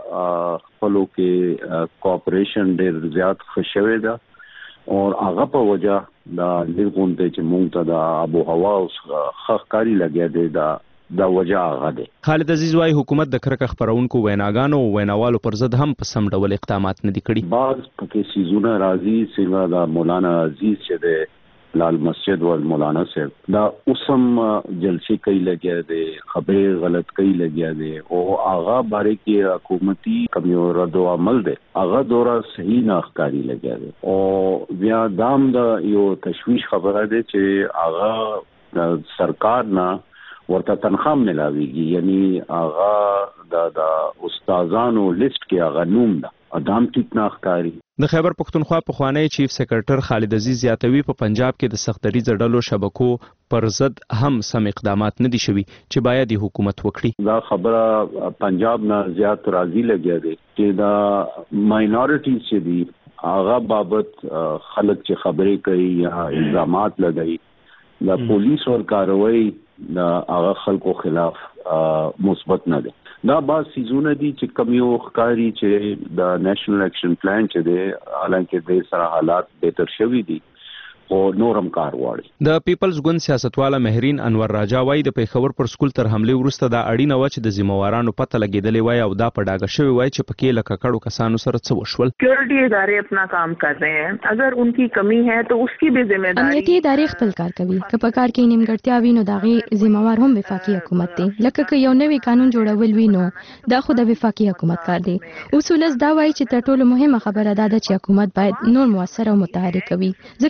خپلو کې کوآپریشن ډېر زیات خوشوي ده او هغه په وجه دا لږونته چې مونږ ته د ابو هوا او خخکاری لګیا دی دا وجه هغه دی خالد عزیز وايي حکومت د کرکه خبرونکو ویناګانو او ویناوالو پر ضد هم په سم ډول اقدامات نه دي کړي بعض پکې سيزونه راځي څنګه دا مولانا عزیز چې د لال مسجد ول مولانا صاحب دا اوسم جلسې کوي لګیا دي خبرې غلط کوي لګیا دي او هغه باره کې حکومتي کمیو رد عمل دی هغه دورا صحیح نه ښکاری لګیا دي او بیا دام دا یو تشویش خبره ده چې هغه سرکار نه ورته تنخواه ملاويږي یعنی هغه د استادانو لیست کې هغه نوم ده ادم ټیک نه ښکاری د خیبر پختونخوا پخوانی چیف سیکریټر خالد عزیز زیاتوي په پنجاب کې د سختریز ډلو شبکو پر ضد هم سم اقدامات نه دي شوي چې باید د حکومت وکړي دا خبره پنجاب نه زیات راضي لګیا دي چې دا ماینورټیز چې دي هغه بابت خلک چې خبرې کوي یا الزامات لګوي د پولیس ور کاروي دا هغه خلکو خلاف مثبت نه ده دا بعض سيزونه دي چې کمیو ښکاری چې د نېشنل اکشن پلان چې دی حالانکه د سره حالات بهتر شوي دي او نورم کار واړي د پیپلز ګوند سیاستواله مهرین انور راجا وايي د پیښور پر سکول تر حمله وروسته دا اړینه و چې د ذمہوارانو پته لګیدلې وای او دا په ډاګه شوی وای چې پکې لکه کړو کسانو سره څه وشول سکیورٹی ادارے اپنا کام کر رہے ہیں اگر ان کی کمی ہے تو اس کی بھی ذمہ داری امنیتي ادارې خپل کار کوي که په کار کې نیمګړتیا وي نو دغه ذمہوار هم وفاقي حکومت دی لکه که یو نوی قانون جوړول وي نو دا خو د وفاقي حکومت کار دی اصول دا وایي چې تر ټولو مهمه خبره دا ده چې حکومت باید نور موثر او متحرک وي ځکه چې یو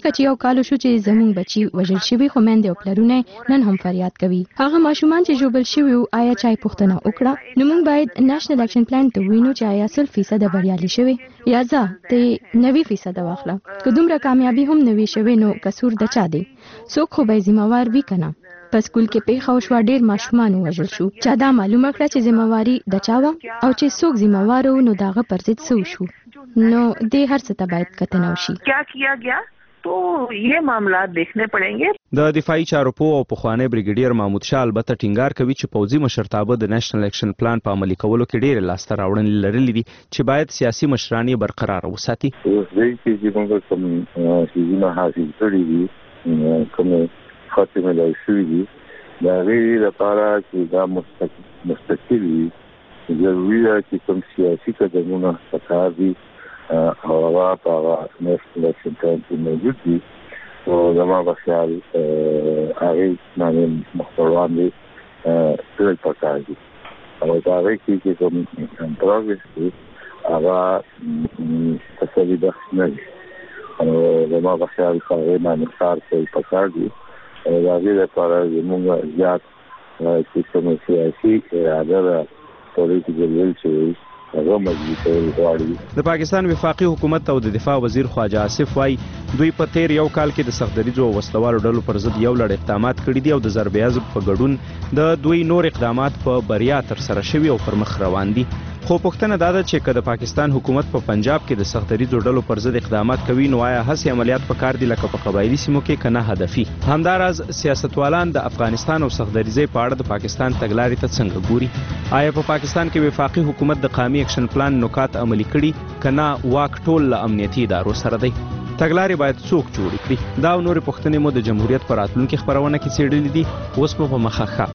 کالو شو چې زموږ بچي وژل شوي خو میندې او پلرونه نن هم فریاد کوي. هغه ماشومان چې ژوبل شوي وو آیا چای پوښتنه وکړه؟ نو موږ باید نېشنل اکشن پلان ته وینو چې آیا 100% بریالي شوي یا ځه ته 90% واخله. که دومره کامیابی هم نه وي شوي نو قصور د چا دی؟ څوک خو به ذمہوار وي کنه. په سکول کې پیښه وشوه، ډېر ماشومان وژل شو. چا دا معلومه کړه چې ذمہواری د چا وه او چې څوک ذمہوار و نو داغه پر ضد څه وشو؟ نو دې هر څه ته باید کتنه وشي. क्या किया गया तो ये मामला देखने पड़ेंगे. د دفاعي چارو پوه او پخوانی بریګیډیر محمود شاه البته ټینګار کوي چې پوځي مشرتابه د نېشنل اکشن پلان په عملي کولو کې ډېر لاسته راوړنې لرلې دي چې باید سیاسي مشران یې برقرار وساتي. اوسې چې موږ کوم شیونه حاصل کړي دي کوم خاتمه لا شوې دي دا غیر لپاره چې دا مستقل وي ضروري ده چې کوم سیاسي قدمونه پکار دي او هغه په نېشنل اکشن پلان کې موجود دي او زموږ په خیال هغه باندې محتویات دي ټول پکار دي او دا غوښتي چې کوم پروګرس دي هغه تسوي بخش نه دي او زموږ په خیال هغه باندې کار کوي پکار دي او دا غیر لپاره زموږ زیات چې کوم سیاسي اراده پولیټیکل ویل چې د پاکستان وفاقي حکومت او د دفاع وزیر خواجه آصف وايي دوی په تیر یو کال کې د سختدریځو او وسلوالو ډلو پر ضد یو لړ اقدامات کړي دي او د ضرب عضب په ګډون د دوی نور اقدامات په بریا تر سره شوي او پر مخ روان دي. خو پوښتنه دا ده چې که د پاکستان حکومت په پنجاب کې د سختدریځو ډلو پر ضد اقدامات کوي نو آیا هسې عملیات پکار دي لکه په قبایلي سیمو کې که نه هدفي؟ همداراز سیاستوالان د افغانستان او سختدریځۍ په اړه د پاکستان تګلارې ته څنګه ګوري؟ آیا په پاکستان کې وفاقي حکومت د قومي اکشن پلان نکات عملي کړي که نه واک ټول له امنیتي ادارو سره دی؟ تګلارې باید څوک جوړ کړي؟ دا او نورې پوښتنې مو د جمهوریت په راتلونکي خپرونه کې څېړلې دي. اوس مو په مخه ښه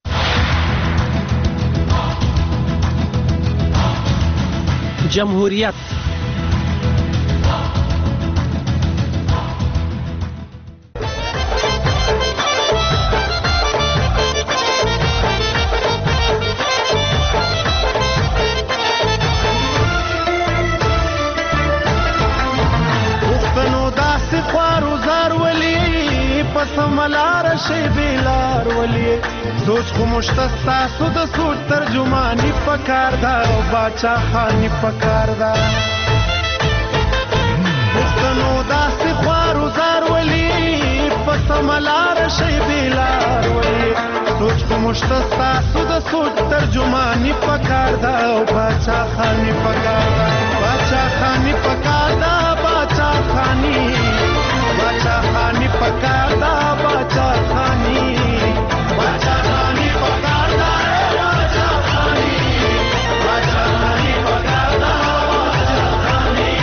جمهوریت. سملار شي بیلار ولی سوچ خو مشتستا سود سود ترجمانی پکار دا او باچا خانی پکار دا مختنو دا سخوارو زار ولی پسملار شي بیلار ولی سوچ خو مشتستا سود سود ترجمانی پکار دا او باچا خانی پکار دا باچا خانی پکار دا باچا خانی باچا خانی پکار دا باچا خانی باچا خانی پکار دا باچا خانی باچا خانی پکار دا باچا خانی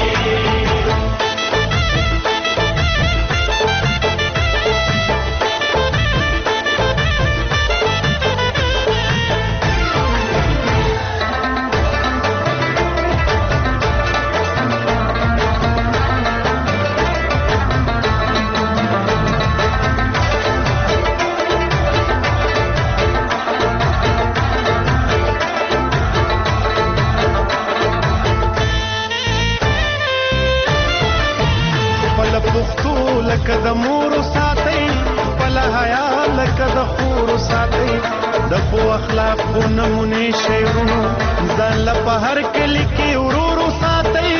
لکه د مور ساتي بل حیا لکه د خور ساتي د خو اخلاق نمونه شیرونو ځان له په هر کلی کې ورور ساتي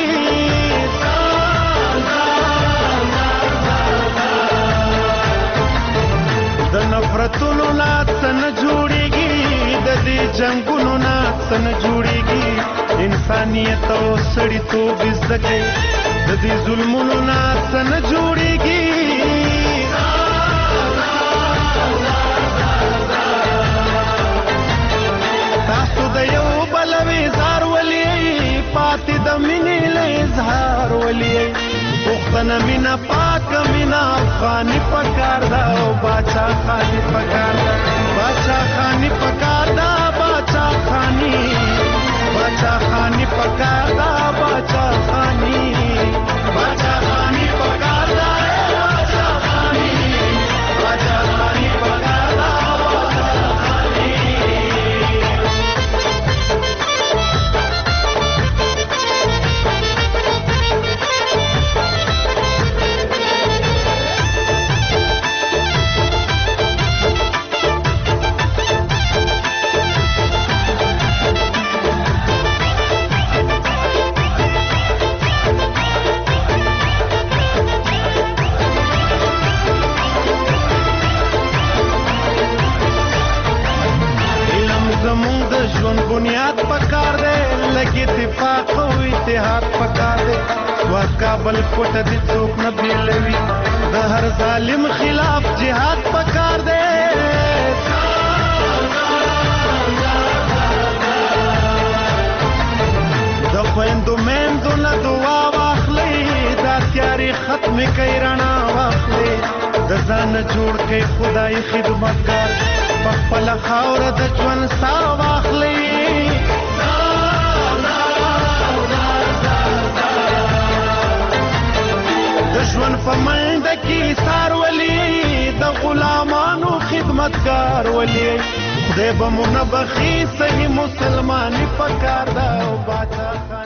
د نفرتونو ناتن جوړيږي د دې جنگونو ناتن جوړيږي انسانيت او سړیتوب زده د دې ظلمونو ناتن جوړيږي تاسو د یو بل وزار ولي پاتې د مینې له اظهار ولي پښتنه مینا پاک مینا افغاني پکار دا او باچا خاني پکار دا باچا خاني پکار دا باچا خاني باچا خاني پکار دا باچا خاني باچا خاني پکار دا باچا خاني باچا خاني پکار دا باچا خاني وفاق او اتحاد پکار دی وا کابل کوټه دي څوک نه بیلوي د هر ظالم خلاف جهاد پکار دی د خويندو مېندو نه دعا واخلي دا تیاری ختم کوي رڼا واخلي د ځان جوړ کوي خدای خدمتګار په خپل خاوره د ژوند سا واخلي د ژوند په منډه کې سار ولي د غلامانو خدمتګار ولي خدای به مو نه بخي صحیح مسلماني پکار دا او باچا